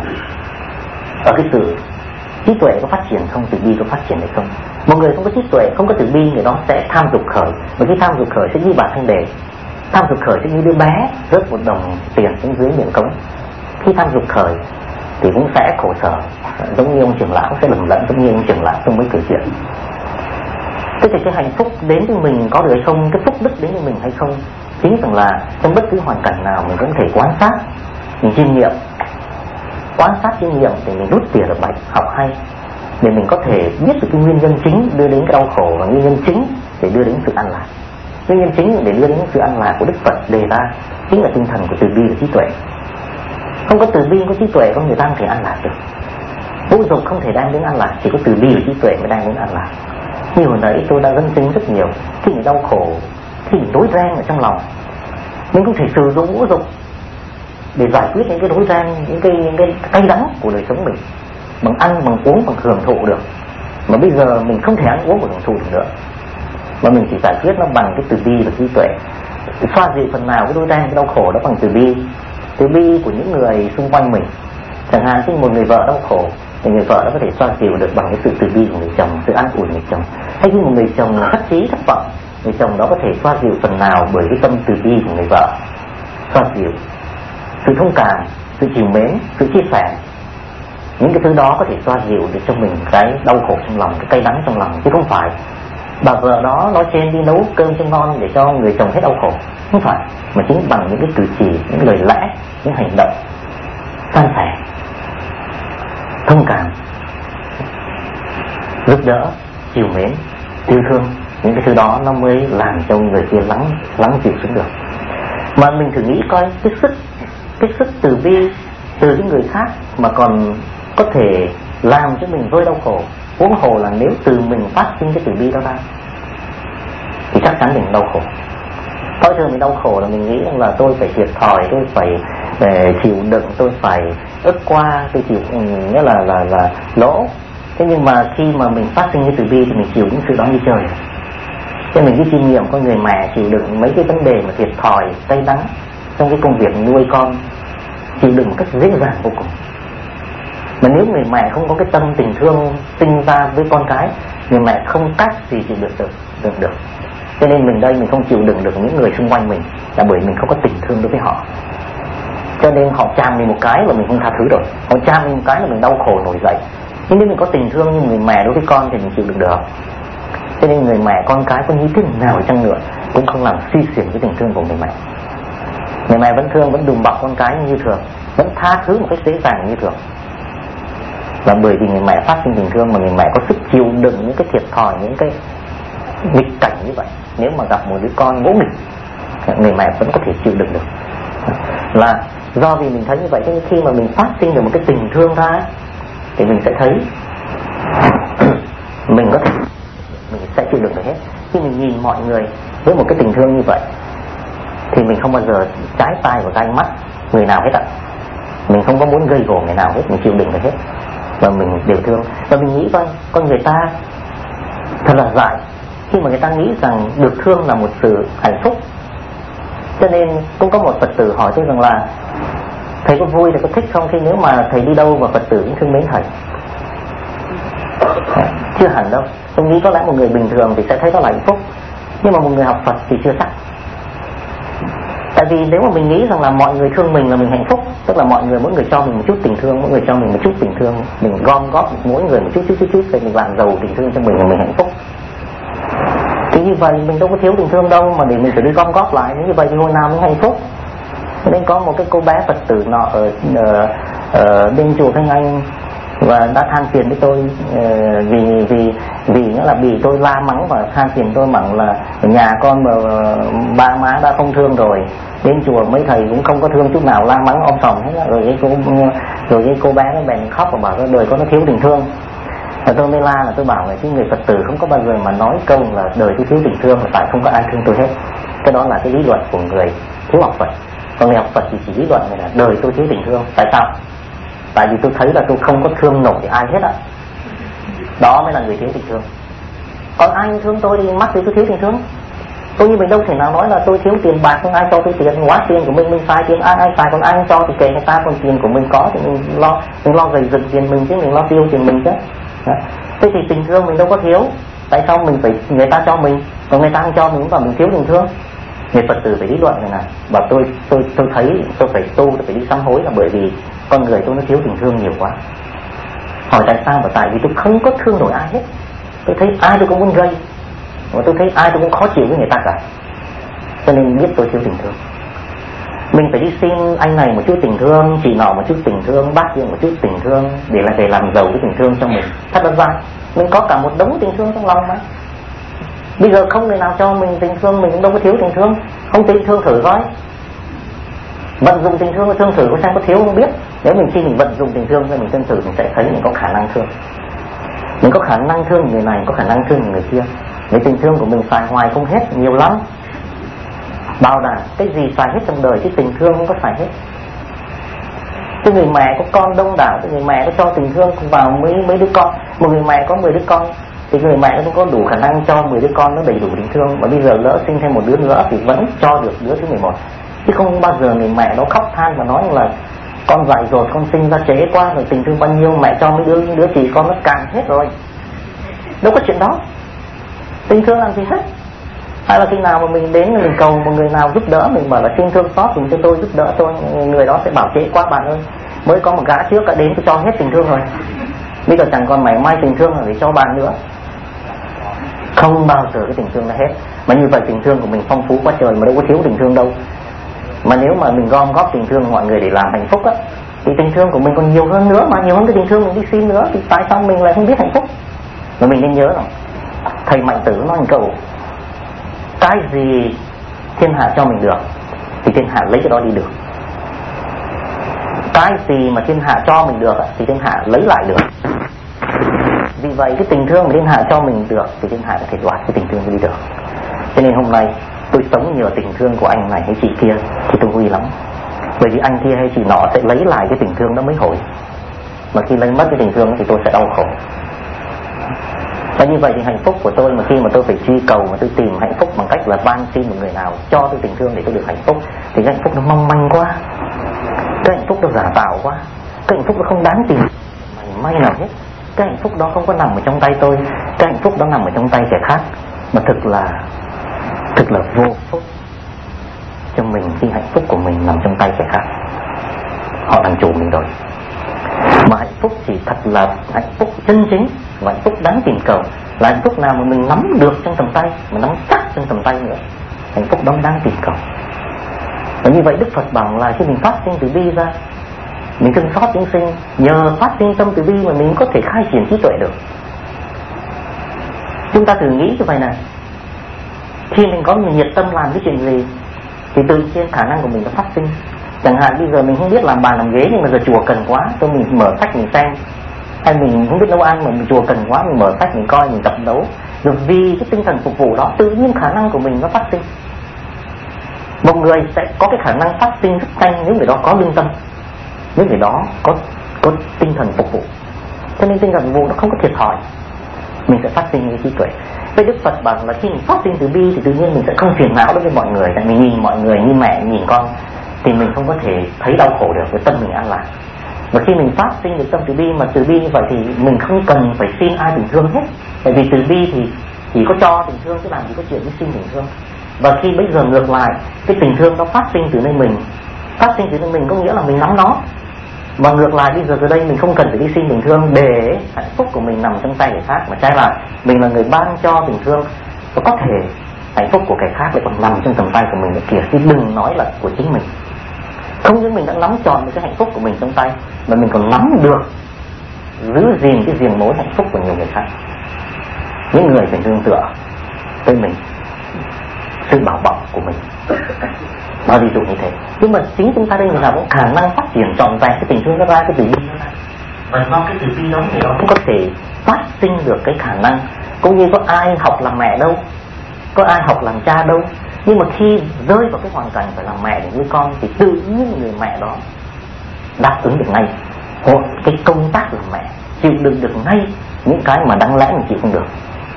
ở cái sự trí tuệ có phát triển không, từ bi có phát triển hay không. Một người không có trí tuệ, không có từ bi, người đó sẽ tham dục khởi. Và khi tham dục khởi sẽ như bà Thanh Đề, tham dục khởi sẽ như đứa bé rớt một đồng tiền xuống dưới miệng cống. Khi tham dục khởi thì cũng sẽ khổ sở, giống như ông trưởng lão sẽ lầm lẫn, giống như ông trưởng lão không mới kể chuyện. Thế thì cái hạnh phúc đến với mình có được hay không, cái phúc đức đến với mình hay không, chính rằng là trong bất cứ hoàn cảnh nào mình cũng thể quan sát, mình chiêm nghiệm, quan sát chiêm nghiệm để mình rút tỉa được bài học hay, để mình có thể biết được cái nguyên nhân chính đưa đến cái đau khổ, và nguyên nhân chính để đưa đến sự an lạc. Nguyên nhân chính để đưa đến sự an lạc của Đức Phật đề ra chính là tinh thần của từ bi và trí tuệ. Không có từ bi, không có trí tuệ, con người ta không thể an lạc được. Ngũ dục không thể đem đến an lạc, chỉ có từ bi và trí tuệ mới đem đến an lạc. Như hồi nãy tôi đã dẫn chứng rất nhiều, khi mình đau khổ, khi mình rối ren ở trong lòng, mình không thể sử dụng ngũ dục để giải quyết những cái rối ren, những cái những cái cay đắng của đời sống mình bằng ăn, bằng uống, bằng hưởng thụ được. Mà bây giờ mình không thể ăn uống và hưởng thụ được nữa, mà mình chỉ giải quyết nó bằng cái từ bi và trí tuệ, xoa dịu phần nào cái rối ren, cái đau khổ đó bằng từ bi. Từ bi của những người xung quanh mình, chẳng hạn khi một người vợ đau khổ thì người vợ đó có thể xoa dịu được bằng cái sự từ bi của người chồng, sự an ủi người chồng. Hay khi một người chồng thất trí thất vọng, người chồng đó có thể xoa dịu phần nào bởi cái tâm từ bi của người vợ, xoa dịu sự thông cảm, sự chiều mến, sự chia sẻ. Những cái thứ đó có thể xoa dịu được cho mình cái đau khổ trong lòng, cái cay đắng trong lòng, chứ không phải bà vợ đó nói trên đi nấu cơm cho ngon để cho người chồng hết đau khổ, không phải, mà chính bằng những cái cử chỉ, những lời lẽ, những hành động san sẻ, thông cảm, giúp đỡ, chiều mến, yêu thương. Những cái thứ đó nó mới làm cho người kia lắng lắng dịu xuống được. Mà mình thử nghĩ coi, cái sức cái sức từ bi từ những người khác mà còn có thể làm cho mình vơi đau khổ, huống hồ là nếu từ mình phát sinh cái từ bi đó ra thì chắc chắn mình đau khổ. Thôi thường mình đau khổ là mình nghĩ rằng là tôi phải thiệt thòi, tôi phải để chịu đựng, tôi phải ức qua, tôi chịu nghĩa là là là lỗ. Thế nhưng mà khi mà mình phát sinh cái từ bi thì mình chịu những sự đó như trời. Cho mình cái kinh nghiệm con người mẹ chịu đựng mấy cái vấn đề mà thiệt thòi, cay đắng trong cái công việc nuôi con, chịu đựng một cách dễ dàng vô cùng. Mà nếu người mẹ không có cái tâm tình thương sinh ra với con cái, người mẹ không cách gì chịu được được được được. Cho nên mình đây mình không chịu đựng được những người xung quanh mình là bởi mình không có tình thương đối với họ. Cho nên họ chạm mình một cái là mình không tha thứ rồi, họ chạm mình một cái là mình đau khổ nổi dậy. Nhưng nếu mình có tình thương như người mẹ đối với con thì mình chịu được được. Cho nên người mẹ con cái có như thế nào chăng nữa cũng không làm suy xiển cái tình thương của người mẹ. Người mẹ vẫn thương, vẫn đùm bọc con cái như thường, vẫn tha thứ một cách dễ dàng như thường. Và bởi vì người mẹ phát sinh tình thương mà người mẹ có sức chịu đựng những cái thiệt thòi, những cái nghịch cảnh như vậy. Nếu mà gặp một đứa con ngỗ nghịch, người mẹ vẫn có thể chịu đựng được. Là do vì mình thấy như vậy, cho nên khi mà mình phát sinh được một cái tình thương ra thì mình sẽ thấy mình có thể mình sẽ chịu đựng được hết. Khi mình nhìn mọi người với một cái tình thương như vậy thì mình không bao giờ trái tai và gai mắt người nào hết ạ. Mình không có muốn gây gổ người nào hết, mình chịu đựng được hết và mình đều thương. Và mình nghĩ coi, con người ta thật là dại khi mà người ta nghĩ rằng được thương là một sự hạnh phúc. Cho nên cũng có một Phật tử hỏi tôi rằng là thầy có vui, thầy có thích không khi nếu mà thầy đi đâu và Phật tử cũng thương mến thầy? Chưa hẳn đâu. Tôi nghĩ có lẽ một người bình thường thì sẽ thấy đó là hạnh phúc, nhưng mà một người học Phật thì chưa chắc. Tại vì nếu mà mình nghĩ rằng là mọi người thương mình là mình hạnh phúc, tức là mọi người mỗi người cho mình một chút tình thương, mỗi người cho mình một chút tình thương, mình gom góp mỗi người một chút chút chút chút để mình làm giàu tình thương cho mình là mình hạnh phúc. Thì như vậy mình đâu có thiếu tình thương đâu mà để mình phải đi gom góp lại. Như vậy thì hồi nào mới hạnh phúc. Nên có một cái cô bé Phật tử nọ ở, ở, ở bên chùa Thanh Anh và đã than phiền với tôi uh, vì vì vì nghĩa là bị tôi la mắng và than phiền tôi bảo là nhà con mà ba má đã không thương rồi, đến chùa mấy thầy cũng không có thương chút nào, la mắng om sòm hết. Rồi cái cô rồi cái cô bé nó bèn khóc và bảo đời con nó thiếu tình thương. Và tôi mới la là tôi bảo là cái người Phật tử không có bao giờ mà nói câu là đời tôi thiếu tình thương, là tại không có ai thương tôi hết. Cái đó là cái lý luận của người thiếu học Phật. Còn người học Phật thì chỉ lý luận là đời tôi thiếu tình thương. Tại sao? Tại vì tôi thấy là tôi không có thương nổi ai hết ạ. Đó mới là người thiếu tình thương. Còn ai thương tôi thì mắc gì tôi thiếu tình thương. Tôi như mình đâu thể nào nói là tôi thiếu tiền bạc, không ai cho tôi tiền, quá tiền của mình mình xài tiền ai ai xài, còn ai cho thì kệ người ta, còn tiền của mình có thì mình lo mình lo gầy dựng tiền mình chứ, mình lo tiêu tiền mình chứ. Đó. Thế thì tình thương mình đâu có thiếu. Tại sao mình phải người ta cho mình, còn người ta không cho mình và mình thiếu tình thương? Người Phật tử phải lý luận này này, bảo tôi tôi tôi thấy tôi phải tu, tôi phải đi sám hối là bởi vì con người tôi nó thiếu tình thương nhiều quá. Hỏi tại sao? Bảo tại vì tôi không có thương nổi ai hết. Tôi thấy ai tôi cũng muốn gây, và tôi thấy ai tôi cũng khó chịu với người ta cả. Cho nên biết tôi thiếu tình thương. Mình phải đi xin anh này một chút tình thương, chị nọ một chút tình thương, bác kia một chút tình thương, để là về làm giàu cái tình thương trong mình. Thật là ra mình có cả một đống tình thương trong lòng mà. Bây giờ không người nào cho mình tình thương, mình cũng đâu có thiếu tình thương. Không tình thương thử coi, vận dụng tình thương và thương thử có xem có thiếu không biết. Nếu mình khi mình vận dụng tình thương thì mình thương thử, mình sẽ thấy mình có khả năng thương. Mình có khả năng thương người này, có khả năng thương người kia. Vì tình thương của mình xài hoài không hết, nhiều lắm. Bao là cái gì xài hết trong đời chứ tình thương không có xài hết. Cái người mẹ có con đông đảo, cái người mẹ có cho tình thương vào mấy mấy đứa con. Một người mẹ có mười đứa con thì người mẹ nó cũng có đủ khả năng cho mười đứa con nó đầy đủ tình thương. Và bây giờ lỡ sinh thêm một đứa nữa thì vẫn cho được đứa thứ mười một. Chứ không bao giờ người mẹ nó khóc than và nói là con dại dột, con sinh ra trễ quá rồi tình thương bao nhiêu mẹ cho mấy đứa những đứa chị con nó cạn hết rồi. Đâu có chuyện đó. Tình thương làm gì hết. Hay là khi nào mà mình đến mình cầu một người nào giúp đỡ, mình bảo là xin thương xót dùng cho tôi, giúp đỡ tôi, người đó sẽ bảo trễ quá bạn ơi, mới có một gã trước đã đến tôi cho hết tình thương rồi, bây giờ chẳng còn mảy may tình thương là để cho bạn nữa. Không bao giờ cái tình thương là hết. Mà như vậy tình thương của mình phong phú quá trời mà đâu có thiếu tình thương đâu. Mà nếu mà mình gom góp tình thương mọi người để làm hạnh phúc á, thì tình thương của mình còn nhiều hơn nữa, mà nhiều hơn cái tình thương mình đi xin nữa. Thì tại sao mình lại không biết hạnh phúc? Mà mình nên nhớ rằng thầy Mạnh Tử nói một câu: cái gì thiên hạ cho mình được thì thiên hạ lấy cái đó đi được. Cái gì mà thiên hạ cho mình được thì thiên hạ lấy lại được. Vì vậy cái tình thương mà thiên hạ cho mình được thì thiên hạ có thể đoạt cái tình thương đi được. Cho nên hôm nay tôi sống nhờ tình thương của anh này hay chị kia thì tôi vui lắm. Bởi vì anh kia hay chị nọ sẽ lấy lại cái tình thương đó mấy hồi, mà khi lấy mất cái tình thương thì tôi sẽ đau khổ. Và như vậy thì hạnh phúc của tôi mà khi mà tôi phải truy cầu mà tôi tìm hạnh phúc bằng cách là van xin một người nào cho tôi tình thương để tôi được hạnh phúc, thì cái hạnh phúc nó mong manh quá, cái hạnh phúc nó giả tạo quá, cái hạnh phúc nó không đáng tìm mảy may nào hết. Cái hạnh phúc đó không có nằm ở trong tay tôi, cái hạnh phúc đó nằm ở trong tay kẻ khác. Mà thực là thực là vô phúc cho mình khi hạnh phúc của mình nằm trong tay kẻ khác. Họ làm chủ mình rồi. Mà hạnh phúc chỉ thật là hạnh phúc chân chính và hạnh phúc đáng tìm cầu là hạnh phúc nào mà mình nắm được trong tầm tay, mà nắm chắc trong tầm tay nữa, hạnh phúc đó đáng tìm cầu. Và như vậy Đức Phật bảo là khi mình phát sinh từ bi ra, mình thương xót chúng sinh, nhờ phát sinh tâm từ bi mà mình có thể khai triển trí tuệ được. Chúng ta thử nghĩ như vậy này, khi mình có nhiệt tâm làm cái chuyện gì thì tự nhiên khả năng của mình nó phát sinh. Chẳng hạn bây giờ mình không biết làm bàn làm ghế, nhưng mà giờ chùa cần quá, tôi mình mở sách mình xem. Hay mình không biết nấu ăn mà mình chùa cần quá, mình mở sách mình coi, mình tập nấu. Rồi vì cái tinh thần phục vụ đó, tự nhiên khả năng của mình nó phát sinh. Một người sẽ có cái khả năng phát sinh rất nhanh nếu người đó có lương tâm, nếu người đó có, có tinh thần phục vụ. Cho nên tinh thần phục vụ nó không có thiệt thòi, mình sẽ phát sinh cái trí tuệ. Vậy Đức Phật bảo là khi mình phát sinh từ bi thì tự nhiên mình sẽ không phiền não đối với mọi người. Tại mình nhìn mọi người như mẹ nhìn con thì mình không có thể thấy đau khổ được, với tâm mình an lạc. Và khi mình phát sinh được tâm từ bi, mà từ bi như vậy thì mình không cần phải xin ai tình thương hết. Tại vì từ bi thì chỉ có cho tình thương, chứ làm gì có chuyện với xin tình thương. Và khi bây giờ ngược lại, cái tình thương nó phát sinh từ nơi mình, phát sinh từ nơi mình có nghĩa là mình nắm nó. Mà ngược lại bây giờ từ đây mình không cần phải đi xin tình thương để hạnh phúc của mình nằm trong tay người khác, mà trái lại mình là người ban cho tình thương. Và có thể hạnh phúc của kẻ khác lại còn nằm trong tầm tay của mình nữa kìa, chứ đừng nói là của chính mình. Không những mình đã nắm trọn được cái hạnh phúc của mình trong tay, mà mình còn nắm được, giữ gìn cái giềng mối hạnh phúc của nhiều người khác. Những người phải nương tựa tới mình, sự bảo bọc của mình. Nói ví dụ như thế. Nhưng mà chính chúng ta đây là có khả năng phát triển trọn vẹn cái tình thương nó ra, cái từ bi nó ra. Và do cái từ bi đó thì nó cũng có thể phát sinh được cái khả năng. Cũng như có ai học làm mẹ đâu, có ai học làm cha đâu, nhưng mà khi rơi vào cái hoàn cảnh phải làm mẹ để nuôi con thì tự nhiên người mẹ đó đáp ứng được ngay. Hoặc cái công tác làm mẹ chịu đựng được ngay những cái mà đáng lẽ mình chịu không được,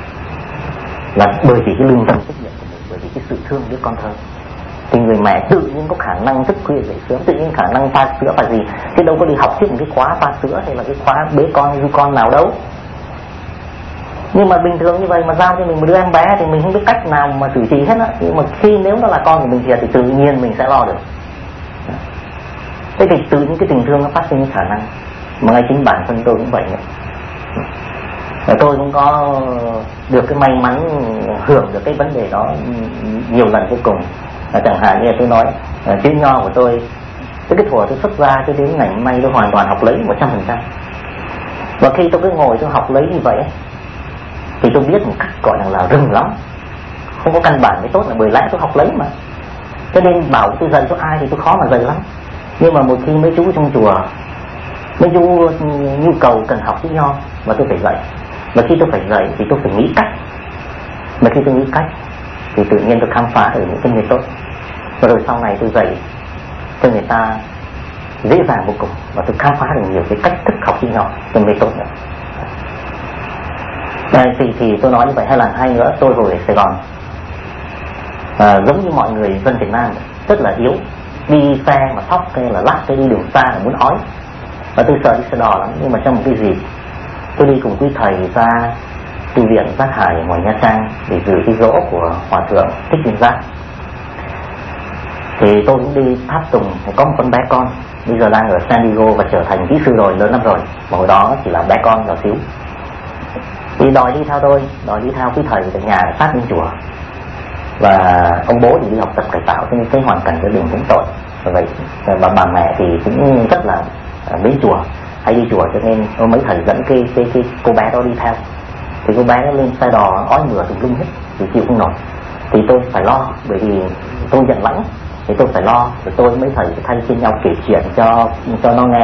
là bởi vì cái lương tâm trách nhiệm của mình, bởi vì cái sự thương đứa con thơ. Thì người mẹ tự nhiên có khả năng thức khuya dậy sớm, tự nhiên khả năng pha sữa là gì, chứ đâu có đi học trước một cái khóa pha sữa hay là cái khóa bế con nuôi con nào đâu. Nhưng mà bình thường như vậy mà giao cho mình một đứa em bé thì mình không biết cách nào mà xử trí hết á. Nhưng mà khi nếu nó là con của mình thiệt thì tự nhiên mình sẽ lo được. Thế thì tự những cái tình thương nó phát sinh cái khả năng. Mà ngay chính bản thân tôi cũng vậy nữa. Và tôi cũng có được cái may mắn hưởng được cái vấn đề đó nhiều lần vô cùng. À, chẳng hạn như là tôi nói à, chữ nho của tôi, từ cái thuở tôi xuất ra cho đến ngày hôm nay tôi hoàn toàn học lấy một trăm phần trăm. Và khi tôi cứ ngồi tôi học lấy như vậy thì tôi biết một cách gọi là, là rừng lắm, không có căn bản mới tốt, là bởi lẽ tôi học lấy mà. Cho nên bảo tôi dạy cho ai thì tôi khó mà dạy lắm. Nhưng mà một khi mấy chú trong chùa, mấy chú nhu cầu cần học chữ nho và tôi phải dạy, và khi tôi phải dạy thì tôi phải nghĩ cách. Mà khi tôi nghĩ cách thì tự nhiên tôi khám phá được những cái nghề tốt. Và rồi sau này tôi dạy cho người ta dễ dàng vô cùng, và tôi khám phá được nhiều cái cách thức học chữ nho cho nghề tốt nữa. Đây, thì, thì tôi nói như vậy. Hay là hay nữa, tôi hồi ở Sài Gòn à, giống như mọi người dân Việt Nam rất là yếu, đi xe mà thóc hay là lắc cái đi đường xa là muốn ói, và tôi sợ đi xe đò lắm. Nhưng mà trong một cái gì tôi đi cùng quý thầy ra tu viện Giác Hải ngoài Nha Trang để dự cái dỗ của Hòa thượng Thích Viên Giác, thì tôi cũng đi tháp tùng. Có một con bé con bây giờ đang ở San Diego và trở thành kỹ sư rồi, lớn lắm rồi, mà hồi đó chỉ là bé con nhỏ xíu. Thì đòi đi theo tôi, đòi đi theo quý thầy tại nhà sát bên chùa. Và ông bố thì đi học tập cải tạo, cho nên cái hoàn cảnh gia đình cũng tội. Và vậy và bà mẹ thì cũng rất là mến chùa, hay đi chùa, cho nên mấy thầy dẫn cái, cái, cái cô bé đó đi theo. Thì cô bé nó lên xe đò ói mửa tùm lum hết, thì chịu không nổi. Thì tôi phải lo, bởi vì tôi giận lãnh, thì tôi phải lo. Thì tôi mấy thầy thay phiên nhau kể chuyện cho cho nó nghe.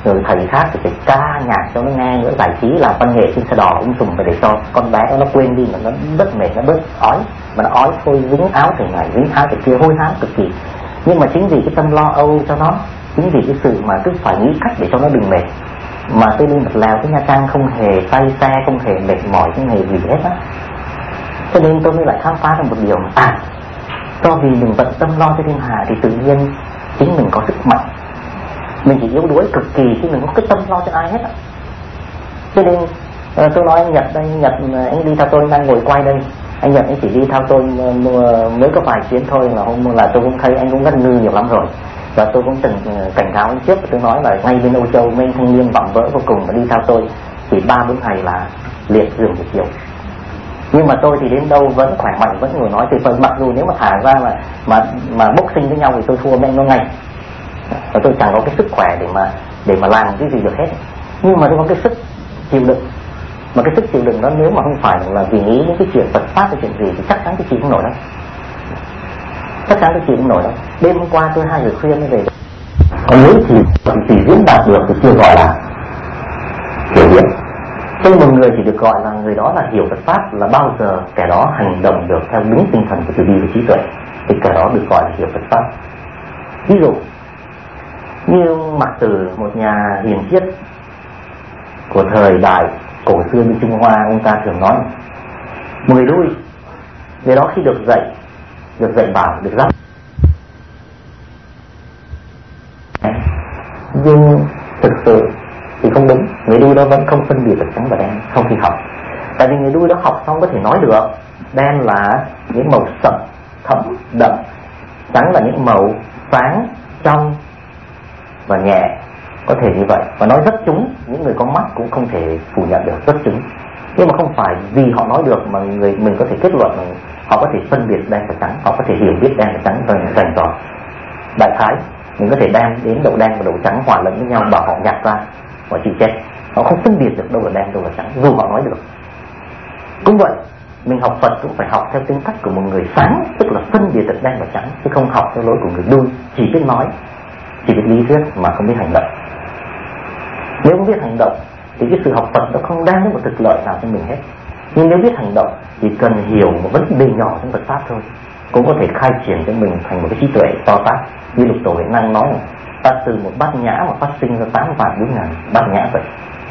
rồi thầy khác thì phải ca nhạc cho nó nghe nữa, giải trí làm văn nghệ trên xe đò cũng dùng để cho con bé đó nó quên đi mà nó bớt mệt, nó bớt ói, mà nó ói thôi dính áo từ này dính áo từ kia hôi hám cực kỳ. Nhưng mà chính vì cái tâm lo âu cho nó, chính vì cái sự mà cứ phải nghĩ cách để cho nó đừng mệt, mà tôi đi một lèo cái Nha Trang không hề say xe, không hề mệt mỏi, không hề gì hết á. Cho nên tôi mới lại khám phá ra một điều mà à, do vì mình bận tâm lo cho thiên hạ thì tự nhiên chính mình có sức mạnh. Mình chỉ yếu đuối cực kỳ khi mình không có tâm lo cho ai hết á. Cho nên uh, tôi nói anh Nhật đây, anh Nhật anh đi theo tôi, anh đang ngồi quay đây, anh Nhật anh chỉ đi theo tôi mới có vài chuyến thôi là hôm là tôi cũng thấy anh cũng ngất ngư nhiều lắm rồi. Và tôi cũng từng cảnh cáo anh trước, tôi nói là ngay bên Âu Châu mấy thanh niên vọng vỡ vô cùng mà đi theo tôi chỉ ba bốn ngày là liệt giường một chiều. Nhưng mà tôi thì đến đâu vẫn khỏe mạnh, vẫn ngồi nói tuyệt vời, mặc dù nếu mà thả ra mà mà mà bốc sinh với nhau thì tôi thua bên nó ngay. Và tôi chẳng có cái sức khỏe để mà để mà làm cái gì được hết. Nhưng mà tôi có cái sức chịu đựng. Mà cái sức chịu đựng đó nếu mà không phải là vì nghĩ những cái chuyện Phật pháp hay chuyện gì thì chắc chắn tôi chịu không nổi đâu. Chắc chắn tôi chịu không nổi đâu. Đêm hôm qua tôi hai giờ khuya mới về. Còn nếu thì chỉ diễn đạt được thì chưa gọi là hiểu biết. Trong một người chỉ được gọi là người đó là hiểu Phật pháp là bao giờ kẻ đó hành động được theo đúng tinh thần của từ bi và trí tuệ thì kẻ đó được gọi là hiểu Phật pháp. Ví dụ như Mạc Tử, một nhà hiền triết của thời đại cổ xưa bên Trung Hoa, ông ta thường nói một người lui, người đó khi được dạy, được dạy bảo, được dắt, nhưng thực sự thì không đúng. Người đuôi đó vẫn không phân biệt được trắng và đen sau khi học. Tại vì người đuôi đó học xong có thể nói được đen là những màu sậm, thẫm, đậm, trắng là những màu sáng, trong và nhẹ, có thể như vậy. Và nói rất trúng, những người có mắt cũng không thể phủ nhận được, rất trúng. Nhưng mà không phải vì họ nói được mà người mình có thể kết luận là họ có thể phân biệt đen và trắng, họ có thể hiểu biết đen và trắng rành rành rõ. Đại khái mình có thể đem đến đậu đen và đậu trắng hòa lẫn với nhau, bảo họ nhặt ra và chịu chết. Họ không phân biệt được đâu là đen đâu là trắng, dù họ nói được. Cũng vậy, mình học Phật cũng phải học theo tính cách của một người sáng, tức là phân biệt được đen và trắng, chứ không học theo lối của người đuôi, chỉ biết nói, chỉ biết lý thuyết mà không biết hành động. Nếu không biết hành động thì cái sự học Phật nó không đang có một thực lợi nào cho mình hết. Nhưng nếu biết hành động thì cần hiểu một vấn đề nhỏ trong Phật pháp thôi, cũng có thể khai triển cho mình thành một cái trí tuệ to tát. Như Lục Tổ Huệ Năng nói là ta từ một bát nhã mà phát sinh ra tám vạn bốn ngàn bát nhã vậy.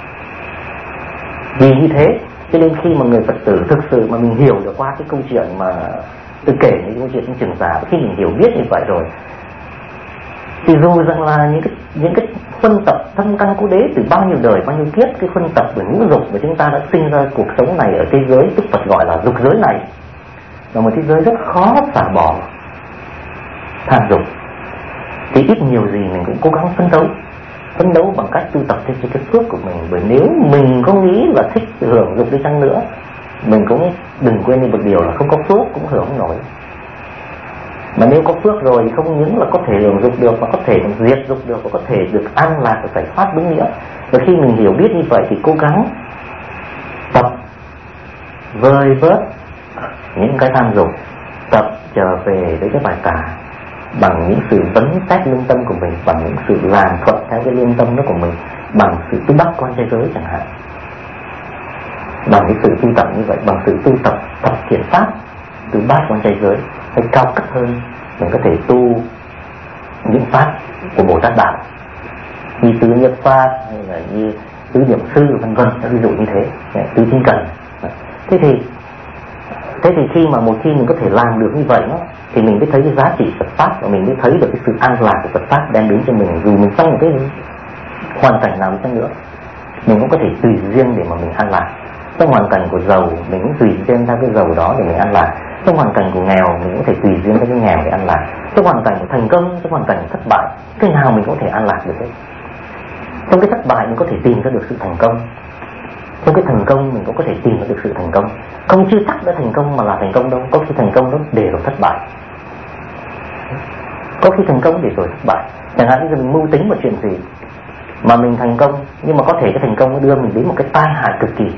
Vì như thế cho nên khi mà người Phật tử thực sự mà mình hiểu được qua cái câu chuyện mà tôi kể, những câu chuyện trong Trường Giả, khi mình hiểu biết như vậy rồi thì dù rằng là những cái những cái phân tập thâm căn cố đế từ bao nhiêu đời bao nhiêu kiếp, cái phân tập bởi ngũ dục mà chúng ta đã sinh ra cuộc sống này ở thế giới Đức Phật gọi là dục giới này, là một thế giới rất khó xả bỏ tham dục, thì ít nhiều gì mình cũng cố gắng phấn đấu phấn đấu bằng cách tu tập trên cái phước của mình. Bởi nếu mình có nghĩ là thích hưởng dục đi chăng nữa, mình cũng đừng quên đi một điều là không có phước cũng hưởng không nổi. Mà nếu có phước rồi thì không những là có thể hưởng dục được mà có thể còn diệt dục được, và có thể được an lạc và giải thoát đúng nghĩa. Và khi mình hiểu biết như vậy thì cố gắng tập vơi bớt những cái tham dục, tập trở về với cái bài cả bằng những sự vấn xét lương tâm của mình, bằng những sự làm thuận theo cái lương tâm đó của mình, bằng sự tu bắt quan trai giới chẳng hạn, bằng cái sự tu tập như vậy, bằng sự tu tập thập thiện pháp, tu bát quan trai giới. Hay cao cấp hơn, mình có thể tu những pháp của Bồ Tát Đạo, như tứ nhập pháp hay là như tứ niệm sư vân vân, ví dụ như thế, tứ tinh cần. Thế thì thế thì khi mà một khi mình có thể làm được như vậy đó, thì mình mới thấy cái giá trị Phật pháp, và mình mới thấy được cái sự an lạc của Phật pháp đem đến cho mình. Dù mình trong một cái hoàn cảnh nào đi chăng nữa, mình cũng có thể tùy duyên để mà mình an lạc. Trong hoàn cảnh của giàu, mình cũng tùy duyên theo cái giàu đó để mình an lạc. Trong hoàn cảnh của nghèo, mình cũng có thể tùy duyên theo cái nghèo để an lạc. Trong hoàn cảnh của thành công, trong hoàn cảnh của thất bại, cái nào mình cũng có thể an lạc được hết. Trong cái thất bại mình có thể tìm ra được sự thành công, trong cái thành công mình cũng có thể tìm ra được sự thành công. Không chưa chắc đã thành công mà là thành công đâu, có khi thành công đó để rồi thất bại, có khi thành công để rồi thất bại. Chẳng hạn như mình mưu tính một chuyện gì mà mình thành công, nhưng mà có thể cái thành công nó đưa mình đến một cái tai hại cực kỳ,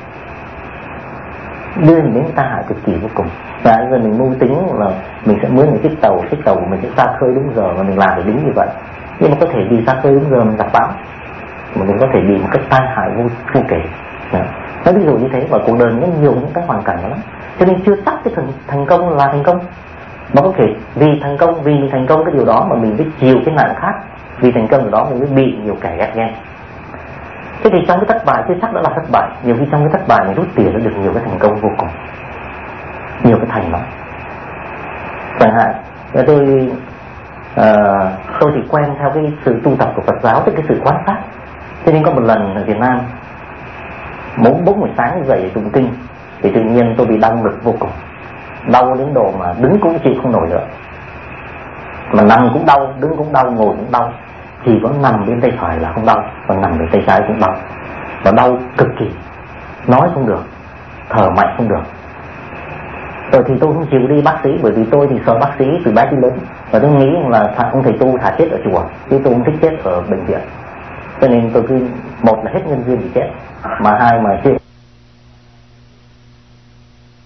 đưa mình đến cái tai hại cực kỳ vô cùng. Và giờ mình mưu tính là mình sẽ mướn một chiếc tàu, chiếc tàu của mình sẽ ra khơi đúng giờ, và mình làm được đúng như vậy, nhưng mà có thể đi ra khơi đúng giờ mình gặp bão, mà mình có thể bị một cách tai hại vô, vô kể. Nói ví dụ như thế, và cuộc đời nó nhiều những cái hoàn cảnh đó lắm, cho nên chưa chắc cái thành, thành công là thành công. Mà có thể vì thành công, vì thành công cái điều đó mà mình biết chịu cái nạn khác, vì thành công ở đó mình mới bị nhiều kẻ ghét ghen. Thế thì trong cái thất bại chưa chắc đã là thất bại, nhiều khi trong cái thất bại mình rút tỉa được nhiều cái thành công vô cùng, nhiều cái thành lắm. Chẳng hạn tôi uh, tôi thì quen theo cái sự tu tập của Phật giáo, tức cái sự quan sát. Cho nên có một lần ở Việt Nam, bốn bốn buổi sáng dậy để tụng kinh, thì tự nhiên tôi bị đau ngực vô cùng, đau đến độ mà đứng cũng chịu không nổi nữa, mà nằm cũng đau, đứng cũng đau, ngồi cũng đau. Chỉ có nằm bên tay phải là không đau, còn nằm bên tay trái cũng đau, và đau cực kỳ, nói không được, thở mạnh không được. Rồi thì tôi không chịu đi bác sĩ, bởi vì tôi thì sợ bác sĩ từ bé đến lớn, và tôi nghĩ là ông thầy tu thà chết ở chùa, chứ tôi không thích chết ở bệnh viện. Cho nên tôi cứ, một là hết nhân duyên thì chết, mà hai mà chưa